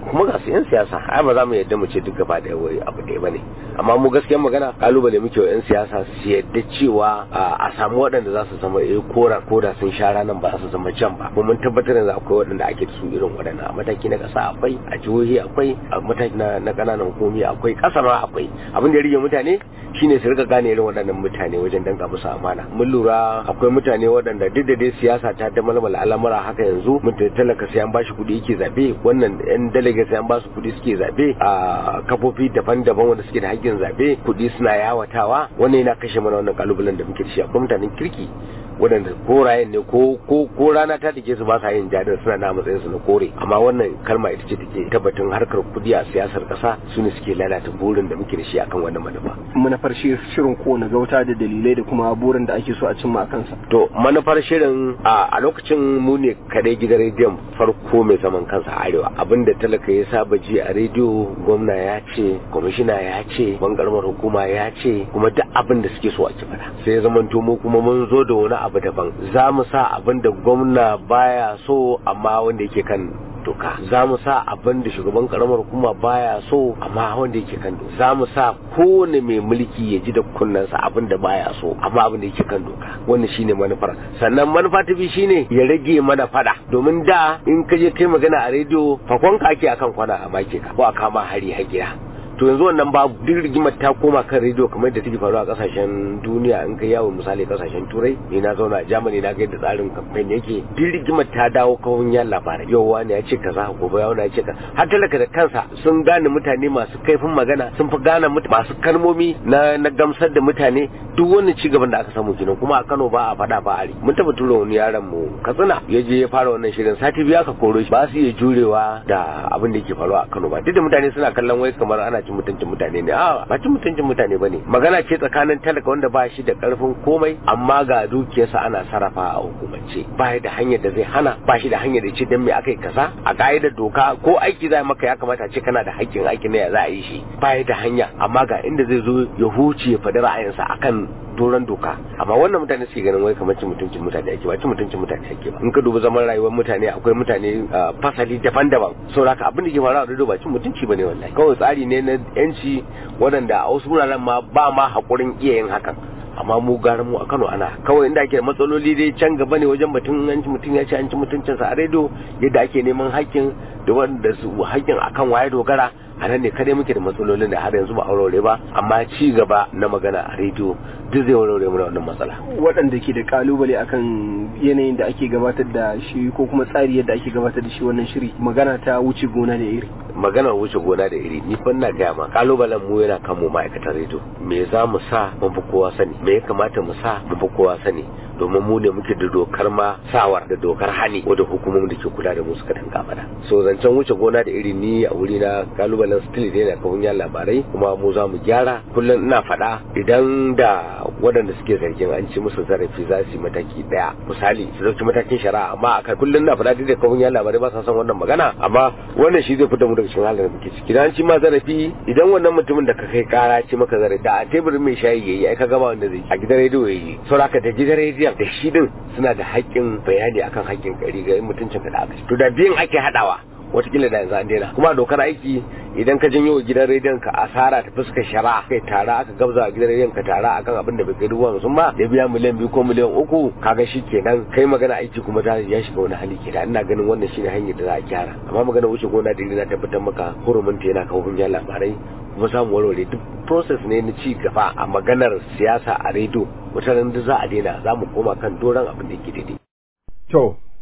Ai ba za mu yadda mu ce duk gaba ɗaya wai abu ɗaya ba ne, amma mu gaskiyar magana kalubale muke wa 'yan siyasa su yadda cewa a samu waɗanda za su zama koda sun sha ranar ba za su zama jan ba. Mun tabbatar da akwai waɗanda ake da su irin waɗannan a mataki na ƙasa akwai, a jihohi akwai, a mataki na ƙananan hukumi akwai, ƙasa ma akwai. Abin da ya rige mutane shine su rika gane irin waɗannan mutane wajen danga musu amana. Mun lura akwai mutane waɗanda duk da dai siyasa ta da malmala al'amura haka yanzu mutum talaka sai an bashi kuɗi yake zabe, wannan yan delegate sai an ba su kuɗi suke zabe a kafofi daban-daban wanda suke da haƙƙin zabe, kuɗi suna yawatawa. Wannan yana kashe mana wannan kalubalen da muke da shi. Akwai mutanen kirki waɗanda korayen ne ko rana ta take su ba sa yin jadin, suna na matsayin su na kore, amma wannan kalma ita ce take tabbatin harkar kudi a siyasar ƙasa su ne suke lalata burin da muke da shi akan wannan manufa. Manufar shirin kowane gauta da dalilai da kuma burin da ake so a cimma a kansa. To manufar shirin a lokacin mu ne kadai gidan rediyon farko mai zaman kansa a arewa, abinda talaka ya saba ji a rediyo gwamna ya ce, kwamishina ya ce, bangarmar hukuma ya ce, kuma duk abin da suke so a ci fada. Sai ya zamanto mu kuma mun zo da wani abu daban, za mu sa abin da gwamna baya so amma wanda yake kan doka, za mu sa abin da shugaban karamar hukuma baya so amma wanda yake kan doka, za mu sa kowane mai mulki ya ji da kunnensa abin da baya so amma abin da yake kan doka. Wannan shine manufar. Sannan manufa ta biyu shine ya rage mana fada, domin da in ka je kai magana a rediyo fakon ka ake akan kwana a make ka ko a kama hari har gida. To yanzu wannan ba duk rigimar ta koma kan rediyo kamar da take faruwa a kasashen duniya. In kai yawo misali kasashen turai, ni na zauna a Germany na ga yadda tsarin campaign yake, duk rigimar ta dawo kawun yan labarai. Yau wani ya ce kaza, gobe ya wani ya ce kaza. Har talaka da kansa sun gane mutane masu kaifin magana, sun fi gane masu kalmomi na gamsar da mutane. Duk wani ci gaban da aka samu kenan. Kuma a Kano ba a fada ba ari. Mun taba tura wani yaron mu Katsina ya je ya fara wannan shirin, sati biyu aka koro shi, ba su iya jurewa da abin da yake faruwa a Kano ba. Duk da mutane suna kallon wai kamar ana cin mutuncin mutane ne, ba cin mutuncin mutane bane. Magana ce tsakanin talaka wanda ba shi da karfin komai amma ga dukiyarsa ana sarrafa a hukumance, ba da hanyar da zai hana, ba shi da hanyar da ce dan me akai kaza a ka'idar doka ko aiki zai maka ya kamata ce kana da haƙƙin aiki ne ya za a yi shi, ba da hanya amma ga inda zai zo ya huce ya faɗi ra'ayinsa akan doron doka. Amma wannan mutane suke ganin wai kamar cin mutuncin mutane ake, ba cin mutuncin mutane ake ba. In ka duba zaman rayuwar mutane akwai mutane fasali daban-daban, saboda haka abin da ke faruwa a rediyo ba cin mutunci bane wallahi, kawai tsari ne na yanci waɗanda a wasu wuraren ma ba ma haƙurin iya yin hakan. Amma mu gara mu a Kano ana kawai inda ake da matsaloli dai can gaba ne wajen batun an ci mutum ya ce an ci mutuncinsa a rediyo, yadda ake neman haƙƙin da wanda su haƙƙin akan waye dogara, a nan ne kadai muke da matsalolin da har yanzu ba aurore ba, amma ci gaba na magana a rediyo duk zai warware mana wannan matsala. Waɗanda ke da kalubale akan yanayin da ake gabatar da shi ko kuma tsari yadda ake gabatar da shi wannan shiri, magana ta wuce gona da iri. Magana wuce gona da iri, ni fa ina gaya ma kalubalen mu yana kan mu ma'aikatan rediyo. Me za mu sa mun fi kowa sani, me ya kamata mu sa mun fi kowa sani, domin mu ne muke da dokar ma sawar da dokar hani wadda hukumomin da ke kula da mu suka tanka mana. So zancen wuce gona da iri ni a wuri na kalubalen still dai na kafin yan labarai, kuma mu za mu gyara. Kullum ina faɗa idan da waɗanda suke zargin an ci musu zarafi za su yi mataki ɗaya, misali su dauki matakin shari'a, amma akai kullum ina faɗa dai da kafin yan labarai ba sa son wannan magana, amma wannan shi zai fita mu daga cikin halin da muke ciki. Idan an ci ma zarafi, idan wannan mutumin da ka kai kara ci maka zarafi da a teburin mai shayi yayi ai ka gama wanda zai a gidan rediyo yayi, saboda da gidan rediyon da shi din suna da haƙƙin bayani akan haƙƙin ƙari ga mutuncin ka da aka ci. To da biyan ake haɗawa watakila da yanzu an daina. Kuma dokar aiki idan ka janyo gidan rediyon ka asara ta fuskar shari'a, kai tara aka gabza a gidan rediyon ka tara akan abin da bai kai 50,000 ba, ya biya miliyan 2 ko miliyan 3, kaga shi kenan kai magana aiki kuma ta ya shiga wani hali kenan. Ina ganin wannan shine hanyar da za a gyara, amma magana wuce gona da iri na tabbatar maka hurumin ta yana kawo hujjar labarai, kuma samu warware duk process ne na ci gaba a maganar siyasa a rediyo. Wata ran da za a daina za mu koma kan doron abin da yake daidai. To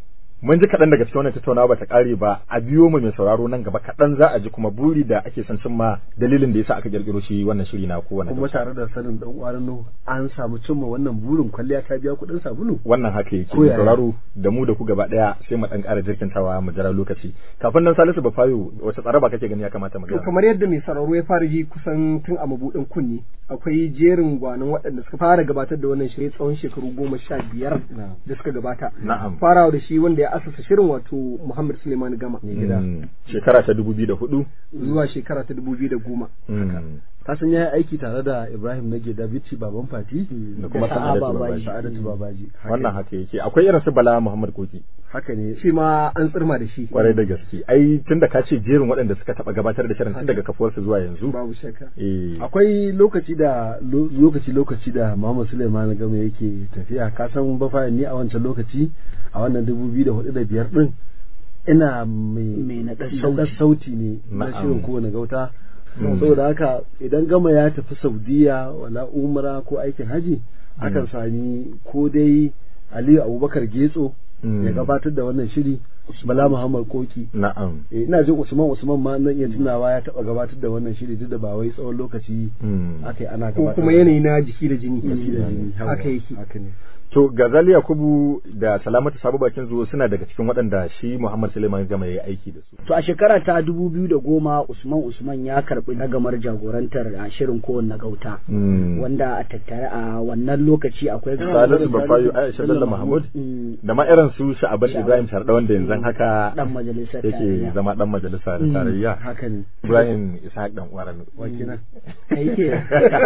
mun ji kaɗan daga cikin wannan tattaunawa ba ta ƙare ba, a biyo mu mai sauraro nan gaba kaɗan za a ji kuma buri da ake son cimma dalilin da yasa aka kirkiro shi wannan shiri na kowane kuma tare da sanin dan uwan an samu cimma wannan burin, kwalliya ta biya kuɗin sabulu. Wannan haka yake mai sauraro da mu da ku gaba ɗaya sai mu ɗan ƙara jirkintawa mu jira lokaci. Kafin nan Salisu Bafayo wace tsara ba kake gani ya kamata mu ga? To kamar yadda mai sauraro ya fara ji kusan tun a mabuɗin kunni akwai jerin gwanin waɗanda suka fara gabatar da wannan shiri tsawon shekaru 15 da suka gabata. Farawa da shi wanda ya asasa shirin wato Muhammad Suleiman Gama. Shekara ta 2004 zuwa shekara ta 2010. Kasan ya yi aiki tare da Ibrahim Nage da Bici Baban Fati da kuma Sa'adatu Babaji. Wannan haka yake. Akwai irin su Bala Muhammad Koki. Haka ne. Shi ma an tsirma da shi. Kwarai da gaske. Ai tunda ka ce jerin waɗanda suka taɓa gabatar da shirin tun daga kafuwarsa zuwa yanzu. Babu shakka. Akwai lokaci da Muhammad Suleiman Gama yake tafiya. Kasan Bafa ni a wancan lokaci a wannan 2004 da 5 din ina mai naɗar sauti ne na shirin kowane gauta. Saboda haka idan Gama ya tafi Saudiya wala umra ko aikin haji akan sami ko dai Aliyu Abubakar Getso ya gabatar da wannan shiri, Bala Muhammad Koki. Na'am. Ina jin Usman ma nan iya tunawa ya taba gabatar da wannan shiri duk da ba wai tsawon lokaci akai ana gabatar. Ko kuma yanayi na jiki da jini. Haka yake. Haka ne. To Gazali Yakubu da Salamatu Sabo Bakin Zuwa suna daga cikin waɗanda shi Muhammad Suleiman Gama ya yi aiki da su. To a shekara ta 2010 Usman ya karɓi nagamar jagorantar shirin kowanne gauta. Wanda a tattare a wannan lokaci akwai Salisu Bafayo, Aisha Bello Mahmud da ma irin su Sha'aban Ibrahim Sharda wanda yanzu haka dan majalisar yake zama dan majalisa da tarayya. Haka ne. Ibrahim Ishaq dan Warano. Wakina. Yake.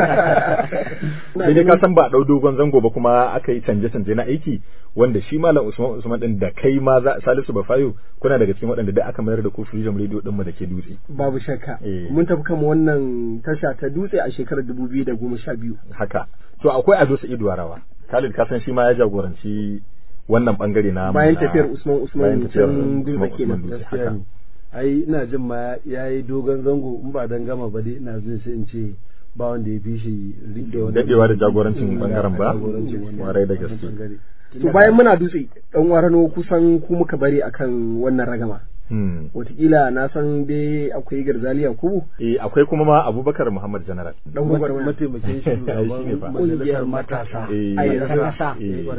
Sai dai ka san ba dau dogon zango ba kuma aka yi canje-canje na aiki wanda shi Malam Usman din da kai ma Salisu Bafayo kuna daga cikin waɗanda da aka mayar da ku Freedom Radio din mu da ke Dutse. Babu shakka. Mun tafi kama wannan tasha ta Dutse a shekarar 2012. Haka. To akwai Ado Sa'idu Warawa. Khalid ka san shi ma ya jagoranci wannan bangare na bayan tafiyar Usman can Dutse kenan. Haka. Ai ina jin ma yayi dogon zango in ba dan Gama ba dai ina jin sai in ce ba wanda ya fi shi dadewa da jagorancin bangaren ba warai da gaske. To bayan muna Dutse dan Warano kusan ku muka bari akan wannan ragama. Wataƙila na san dai akwai Garzali Yakubu. Akwai kuma ma Abubakar Muhammad General. Dan gwagwarmaya. Mataimakin shugaban ƙungiyar matasa. Kasa.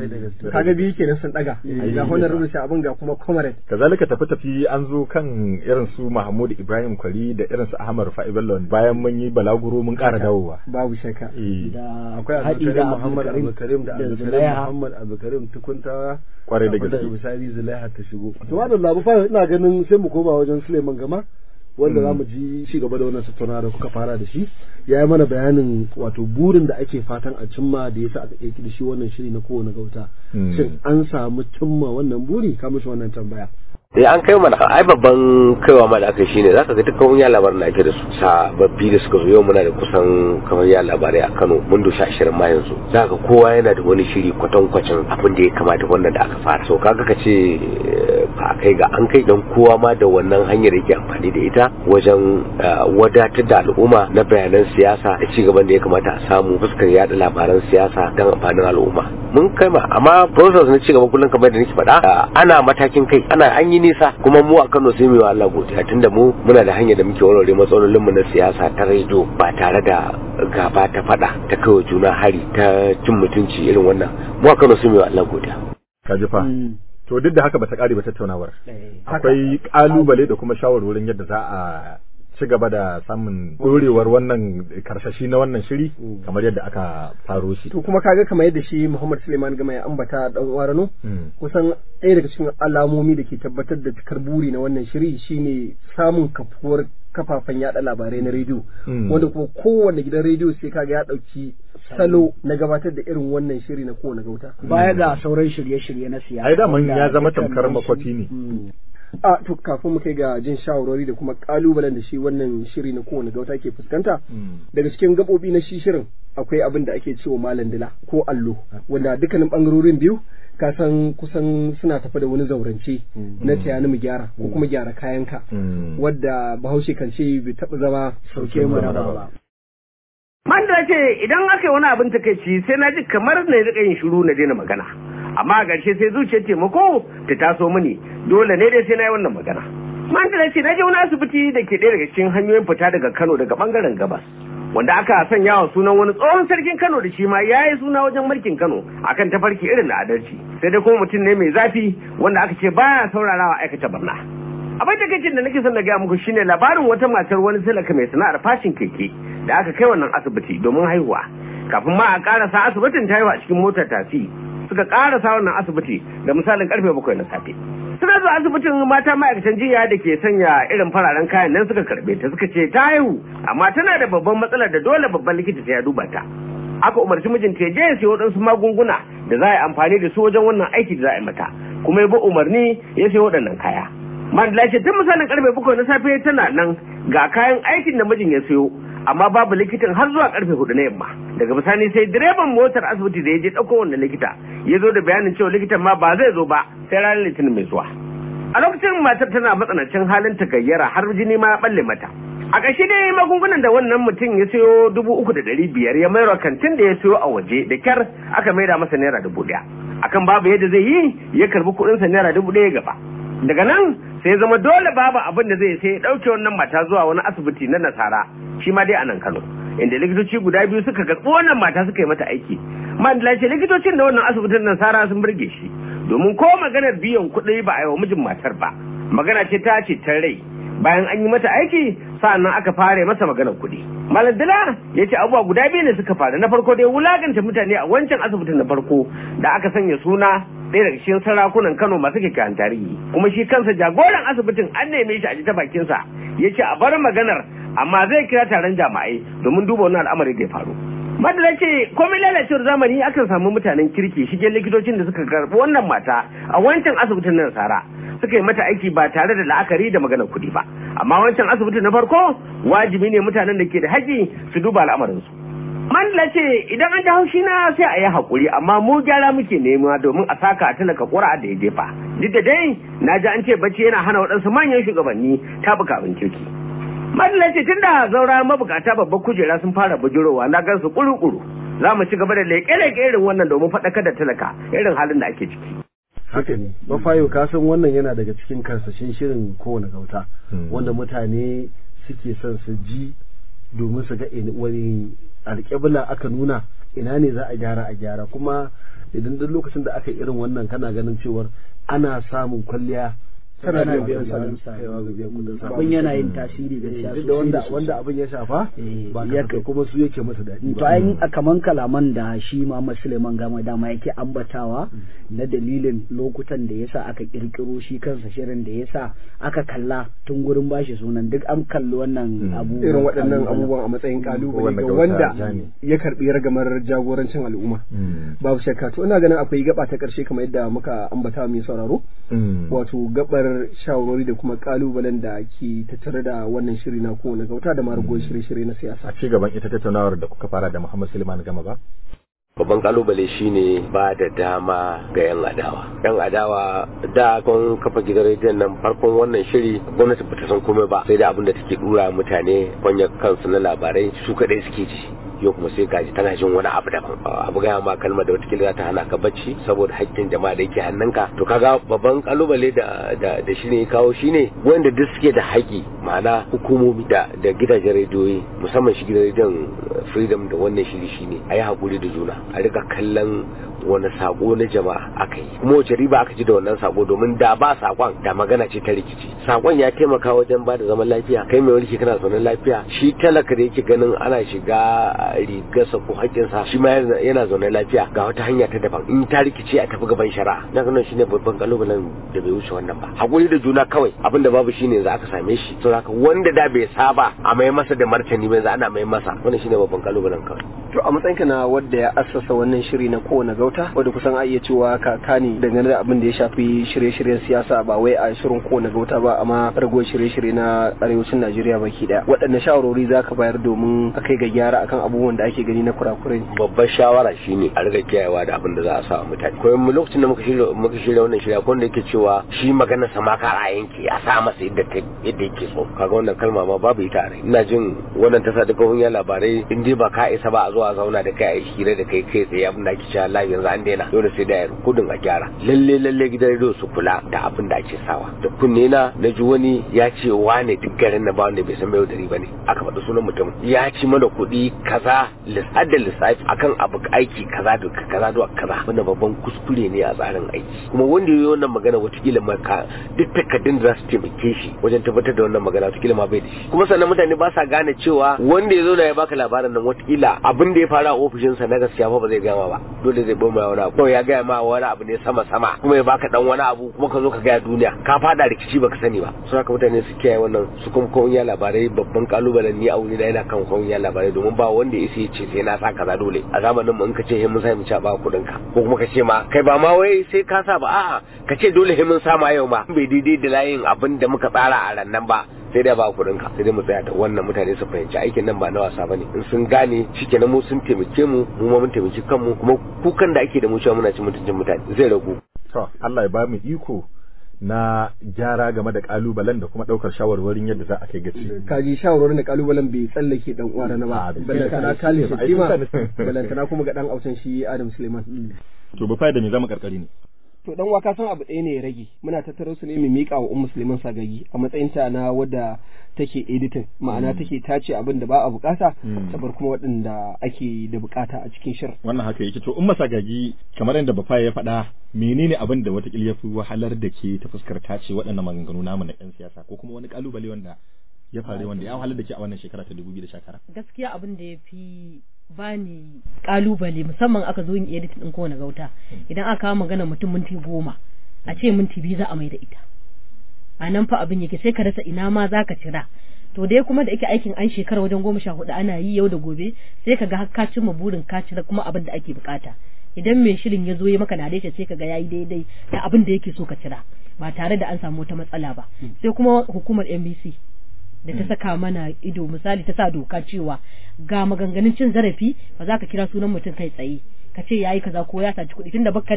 Kaga biyu kenan sun daga. Ga honorable abin ga kuma comrade. Kazalika tafi an zo kan irin su Mahmud Ibrahim Kwari da irin su Ahmad Rufa'i Bello bayan mun yi balaguro mun ƙara dawowa. Babu shakka. Da akwai Muhammad Abdulkarim da Muhammad Abdulkarim tukunta. Kwarai da gaske. Misali Zulaiha ta shigo. To wannan labu fa ina ganin sai mu koma wajen Suleiman Gama wanda za mu ji ci gaba da wannan tattaunawa da kuka fara da shi. Ya yi mana bayanin wato burin da ake fatan a cimma da yasa aka kirkiri shi wannan shiri na kowane gauta. Shin an samu cimma wannan buri? Ka mishi wannan tambaya. An kai mana ai babban kaiwa ma da aka shine zaka ga dukkan ya labarin da ake da su sababbi da suka zo yau muna da kusan kamar ya labarai a Kano mun doshi 20 ma yanzu zaka kowa yana da wani shiri kwatankwacin abin da ya kamata wannan da aka fara so kaga ka ce ba kai ga an kai dan kowa ma da wannan hanyar yake amfani da ita wajen wadatar da al'umma na bayanan siyasa da ci gaban da ya kamata a samu fuskar yada labaran siyasa dan amfanin al'umma mun kai ma amma process na ci gaba kullum kamar da nake faɗa ana matakin kai an yi nisa kuma mu a Kano sai mu yi wa Allah godiya tunda mu muna da hanyar da muke warware matsalolin mu na siyasa ta rediyo ba tare da gaba ta fada ta kawo juna hari ta cin mutunci irin wannan mu a Kano sai mu yi wa Allah godiya kaji fa to duk da haka ba ta kare ba tattaunawar akwai kalubale da kuma shawarwarin yadda za a ci gaba da samun dorewar wannan karsashi na wannan shiri kamar yadda aka faro shi. To kuma kaga kamar yadda shi Muhammad Suleiman Gama ya ambata dan Warano kusan ɗaya daga cikin alamomi da ke tabbatar da cikar buri na wannan shiri shine samun kafuwar kafafen yada labarai na rediyo wanda kuma kowanne gidan rediyo sai kaga ya dauki salo na gabatar da irin wannan shiri na kowane gauta baya ga sauran shirye-shirye na siyasa. Ai da man ya zama tamkar makwati ne. To kafin mu kai ga jin shawarwari da kuma kalubalen da shi wannan shiri na kowane gauta ke fuskanta daga cikin gabobi na shi shirin akwai abin da ake cewa malam dila ko allo wanda dukkanin bangarorin biyu ka san kusan suna tafi da wani zaurance na tayani mu gyara ko kuma gyara kayanka wadda Bahaushe kan ce bai taɓa zama sauke mana ba. Man da ce idan aka yi wani abin takeici sai na ji kamar na rika yin shiru na daina magana amma a ƙarshe sai zuciyar taimako ta taso mini dole ne dai sai na yi wannan magana. Mandala ce na je wani asibiti da ke ɗaya daga cikin hanyoyin fita daga Kano daga ɓangaren gabas, wanda aka sanya wa sunan wani tsohon sarkin Kano da shi ma ya yi suna wajen mulkin Kano akan tafarki irin na adalci, sai dai kuma mutum ne mai zafi wanda aka ce baya saurarawa aikata barna. Abin da kake da nake son na gaya muku shine labarin wata matar wani talaka mai sana'ar fashin keke da aka kai wannan asibiti domin haihuwa. Kafin ma a karasa asibitin ta haihu a cikin motar tasi, suka karasa wannan asibiti da misalin karfe 7 na safe. Suna zuwa asibitin mata ma'aikatan jiya da ke sanya irin fararen kayan nan suka karbe ta, suka ce ta haihu amma tana da babban matsalar da dole babban likita sai ya duba ta. Aka umarci mijinta ya je ya siyo waɗansu magunguna da za a yi amfani da su wajen wannan aiki da za a yi mata, kuma ya bi umarni ya siyo waɗannan kaya. Mandala ce tun misalin karfe 7 na safe tana nan ga kayan aikin da mijin ya siyo, amma babu likitan har zuwa karfe 4 na yamma. Daga bisani sai direban motar asibiti da ya je ɗauko wannan likita ya zo da bayanin cewa likitan ma ba zai zo ba sai ranar litinin mai zuwa. A lokacin matar tana matsanancin halin tagayyara har jini ma ya balle mata. A ƙarshe dai magungunan da wannan mutum ya siyo 3,500 ya mayar kantin da ya siyo a waje da kyar aka maida masa naira 1,000. Akan babu yadda zai yi ya karbi kuɗinsa naira 1,000 gaba. Daga nan sai zama dole babu abin da zai sai ya ɗauke wannan mata zuwa wani asibiti na Nasara, shi ma dai a nan Kano, inda likitoci guda biyu suka karɓi wannan mata suka yi mata aiki. Mandala ce likitocin da wannan asibitin Nasara sun burge shi, domin ko maganar biyan kuɗi ba a yi wa mijin matar ba, magana ce ta rai. Bayan an yi mata aiki sa'annan aka fara masa maganar kuɗi. Malam Dila ya ce abubuwa guda biyu ne suka faru. Na farko dai wulaganta mutane a wancan asibitin na farko da aka sanya suna ɗaya daga cikin sarakunan Kano masu kyakkyawan tarihi, kuma shi kansa jagoran asibitin an neme shi a ji ta bakinsa ya ce a bar maganar amma zai kira taron jama'ai domin duba wannan al'amari da ya faru. Madala ce komai lalacewar zamani akan samu mutanen kirki shige likitocin da suka karɓi wannan mata a wancan asibitin na Nasara suka yi mata aiki ba tare da la'akari da maganar kuɗi ba, amma wancan asibitin na farko wajibi ne mutanen da ke da haƙƙi su duba al'amarinsu. Mandala ce idan an ji haushi na sai a yi haƙuri, amma mu gyara muke nema domin a saka a talaka ƙura'a da ya jefa. Duk da dai na ji an ce bacci yana hana waɗansu manyan shugabanni taɓuka abin kirki. Mandala ce tun da zaura mabukata babbar kujera sun fara bujurowa na gan su ƙuru-ƙuru, za mu ci gaba da leƙe-leƙe irin wannan domin faɗakar da talaka irin halin da ake ciki. Haka ne, Bafayo ka san wannan yana daga cikin karsashin shirin kowane gauta, wanda mutane suke son su ji domin su ga wani alƙibla aka nuna ina ne za a gyara kuma idan duk lokacin da aka irin wannan kana ganin cewar ana samun kwalliya tana da biyan abin yana yin tasiri da wanda abin ya shafa ba ka kuma su yake masa daɗi to ayin kaman kalaman da shi Muhammad Suleiman Gama dama yake ambatawa na dalilin lokutan da yasa aka kirkiro shi kansa shirin da yasa aka kalla tun gurin bashi sunan duk an kalli wannan abubuwan irin waɗannan abubuwan a matsayin kalubale ga wanda ya karbi ragamar jagorancin al'umma babu shakka to ina ganin akwai gaba ta karshe kamar yadda muka ambata mai sauraro wato gabar shawarwari da kuma kalubalen da ke tattare da wannan shiri na kowane gauta da maragon shirye-shirye na siyasa a ci gaban ita tattaunawar da kuka fara da Muhammad Suleiman Gama ba. Babban kalubale shine ba da dama ga yan adawa da kun kafa gidan rediyon nan farkon wannan shiri gwamnati bata san komai ba sai da abin da take dura mutane kwanya kansu na labarai su kadai suke ji yau kuma sai gaji tana jin wani abu daban abu gaya ma kalmar da watakila za ta hana ka bacci saboda haƙƙin jama'a da yake hannunka to kaga babban kalubale da shi ne kawo shi ne wanda duk suke da haƙƙi ma'ana hukumomi da gidajen rediyoyi musamman shi gidan rediyon freedom da wannan shiri shine a yi haƙuri da juna a rika kallon wani sako na jama'a aka yi kuma wace riba aka ji da wannan sako domin da ba sakon da magana ce ta rikici sakon ya taimaka wajen ba da zaman lafiya kai mai mulki kana zaune lafiya shi talaka da yake ganin ana shiga rigarsa ko haƙƙinsa shi ma yana zaune lafiya ga wata hanya ta daban in ta rikici a tafi gaban shari'a na ganin shine babban kalubalen da bai wuce wannan ba hakuri da juna kawai abin da babu shine yanzu aka same shi to haka wanda da bai saba a mai masa da martani ba yanzu ana mai masa wannan shine babban kalubalen kawai to a matsayinka na wanda ya assasa wannan shiri na kowane gauta wanda kusan a iya cewa kaka ne dangane da abin da ya shafi shirye-shiryen siyasa ba wai a shirin kowane gauta ba amma ragowar shirye-shirye na arewacin Najeriya baki daya waɗanne shawarwari zaka bayar domin a kai ga gyara akan abubuwa abubuwan da ake gani na kurakurai. Babbar shawara shine a riga kiyayewa da abin da za a sa mutane. Ko mu lokacin da muka shirya wannan shirya ko da yake cewa shi magana sama ka a yanki a sa masa yadda yake so. Kaga wannan kalma ma babu ita a rai. Ina jin wannan ta sa duka hunya labarai in dai ba ka isa ba a zo a zauna da kai a hira da kai tsaye abin da ake cewa live yanzu an daina dole sai da yar kudin a gyara. Lalle gidan radio su kula da abin da ake sawa. Da kunne na ji wani ya ce wane duk garin na ba wanda bai san mai dari bane. Aka faɗi sunan mutum ya ci mana kuɗi kaza lissafi akan abu aiki kaza da kaza da kaza. Wannan babban kuskure ne a tsarin aiki. Kuma wanda yayi wannan magana watakila ma duk takardun da za su taimake shi wajen tabbatar da wannan magana watakila ma bai da shi. Kuma sannan mutane ba sa gane cewa wanda ya zo da ya baka labarin nan watakila abin da ya faru a ofishinsa na gaskiya ba zai gama ba. Dole zai bama wani abu. Ya gaya ma wani abu ne sama kuma ya baka dan wani abu kuma ka zo ka gaya duniya ka fada rikici baka sani ba. Su haka mutane su kiyaye wannan su kuma kawun ya labarai babban kalubalen ni a wuri na yana kan kawun ya labarai domin ba wanda ya ce sai na sa kaza dole. A zamanin mu in ka ce mun sai mu ci ba kuɗin ka ko kuma ka ce ma kai ba ma wai sai ka sa ba a'a ka ce dole mun sa ma yau ma bai daidai da layin abin da muka tsara a rannan ba sai dai ba kuɗin ka sai dai mu tsaya da wannan mutane su fahimci aikin nan ba na wasa bane in sun gane shikenan mu sun taimake mu ma mun taimaki kanmu kuma kukan da ake da mu cewa muna cin mutuncin mutane zai ragu. To Allah ya ba mu iko na gyara game da kalubalen da kuma daukar shawarwarin yadda za a kai gaci. Kaji shawarwarin da kalubalen bai tsallake dan uwa na ba. Balantana Khalid Shatima, balantana kuma ga dan autan shi Adam Suleiman. To ba fa da me zamu karkare ne. To dan waka san abu ɗaya ne ya rage muna tattaro su ne mu miƙa wa Ummu Suleiman Sagagi a matsayin ta na wadda take editing ma'ana take tace abin da ba a bukata sabar kuma waɗanda ake da bukata a cikin shirin. Wannan haka yake. To Ummu Sagagi kamar yadda Bafa ya faɗa menene abin da watakila ya fi wahalar da ke ta fuskar tace waɗannan maganganu namu na 'yan siyasa ko kuma wani kalubale wanda ya faru wanda ya wahalar da ke a wannan shekara ta 2019? Gaskiya abin da ya fi bani kalubale musamman aka zo yin edit din kowane gauta idan aka kawo magana mutum minti 10 a ce minti 2 za a mai da ita a nan fa abin yake sai ka rasa ina ma zaka cira to dai kuma da yake aikin an shekara wajen 14 ana yi yau da gobe sai ka ga har ka cimma burin ka cira kuma abin da ake bukata idan mai shirin ya zo ya maka nadesha sai ka ga yayi daidai da abin da yake so ka cira ba tare da an samu wata matsala ba sai kuma hukumar NBC da ta saka mana ido misali ta sa doka cewa ga maganganun cin zarafi ba za ka kira sunan mutum kai tsaye ka ce yayi kaza ko ya saci kuɗi tunda baka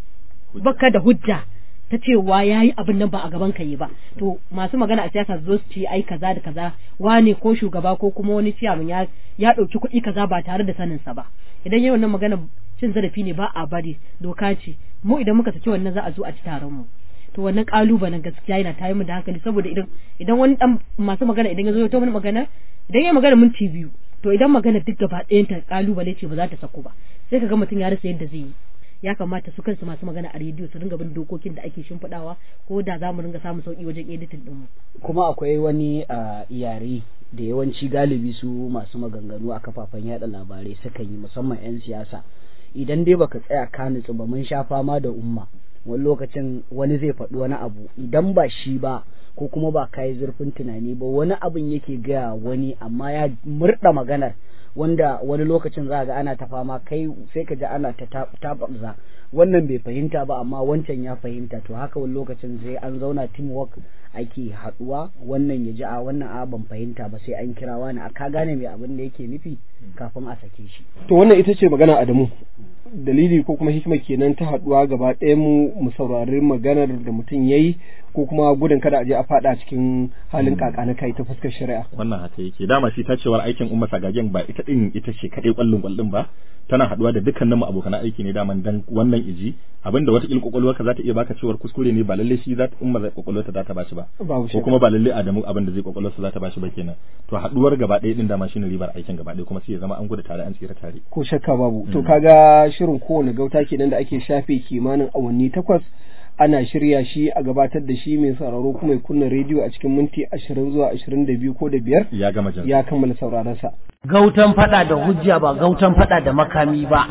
da hujja ta cewa yayi abin nan ba a gaban ka yi ba to masu magana a siyasa zo su ce ai kaza da kaza wane ko shugaba ko kuma wani ciyaman ya ɗauki kuɗi kaza ba tare da sanin sa ba idan yayin wannan magana cin zarafi ne ba a bari doka ce mu idan muka saki wannan za a zo a ci taron mu to wannan kalubalen gaskiya yana tayi mu da hankali saboda idan wani dan masu magana idan ya zo ta wani magana idan ya magana minti 2 to idan magana duk gaba ɗayan ta kalubale ce ba za ta sako ba sai kaga mutum ya rasa yadda zai yi ya kamata su kansu masu magana a rediyo su ringa bin dokokin da ake shimfiɗawa ko da za mu ringa samun sauki wajen editing din mu kuma akwai wani iyare da yawanci galibi su masu maganganu a kafafen yada labarai sukan yi musamman 'yan siyasa idan dai baka tsaya ka nutsu ba mun sha fama da umma wani lokacin wani zai faɗi wani abu idan ba shi ba ko kuma ba kai zurfin tunani ba wani abin yake gaya wani amma ya murda maganar wanda wani lokacin za ga ana ta fama kai sai ka ji ana ta tabarza wannan bai fahimta ba amma wancan ya fahimta to haka wani lokacin sai an zauna teamwork ake haduwa wannan ya ji a wannan a ban fahimta ba sai an kira wani a ka gane mai abin da yake nufi kafin a sake shi to wannan ita ce magana Adamu dalili ko kuma hikima kenan ta haduwa gaba ɗaya mu saurari maganar da mutum yayi ko kuma gudun kada a je a fada cikin halin kakana kai ta fuskar shari'a wannan haka yake dama shi ta cewar aikin Umma Sagagen ba ita ce kadai kwallon ba tana haduwa da dukkanin mu abokan aiki ne daman dan wannan iji abinda wata kokolwarka za ta iya baka cewar kuskure ne ba lalle shi za ta Umma kokolwarta za ta bashi ba ko kuma ba lalle Adamu abinda zai kokolwarsa za ta bashi ba kenan to haduwar gaba ɗaya din dama shine ribar aikin gaba ɗaya kuma sai ya zama an gudu tare an tsira tare ko shakka babu to kaga shirin kowane gauta kenan da ake shafe kimanin awanni 8 ana shirya shi a gabatar da shi mai sauraro kuma kunna rediyo a cikin minti 20 zuwa 22 ko da 5 ya kammala sauraron sa gautan fada da hujja ba gautan fada da makami ba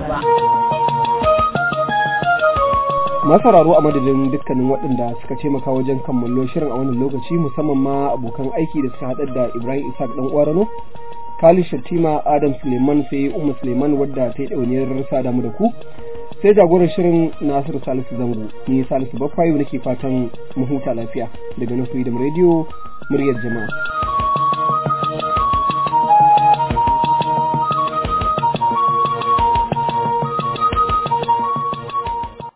masararo a madadin dukkanin waɗanda suka taimaka wajen kammalo shirin a wannan lokaci musamman ma abokan aiki da suka haɗar da Ibrahim Isaac dan Uwarano Khalid Shatima Adam Suleiman sai Ummu Suleiman wadda ta yi ɗauniyar sada mu da ku sai jagoran shirin Nasiru Salisu Zango ni Salisu Bafayu nake fatan mu huta lafiya daga nan Freedom Radio muryar jama'a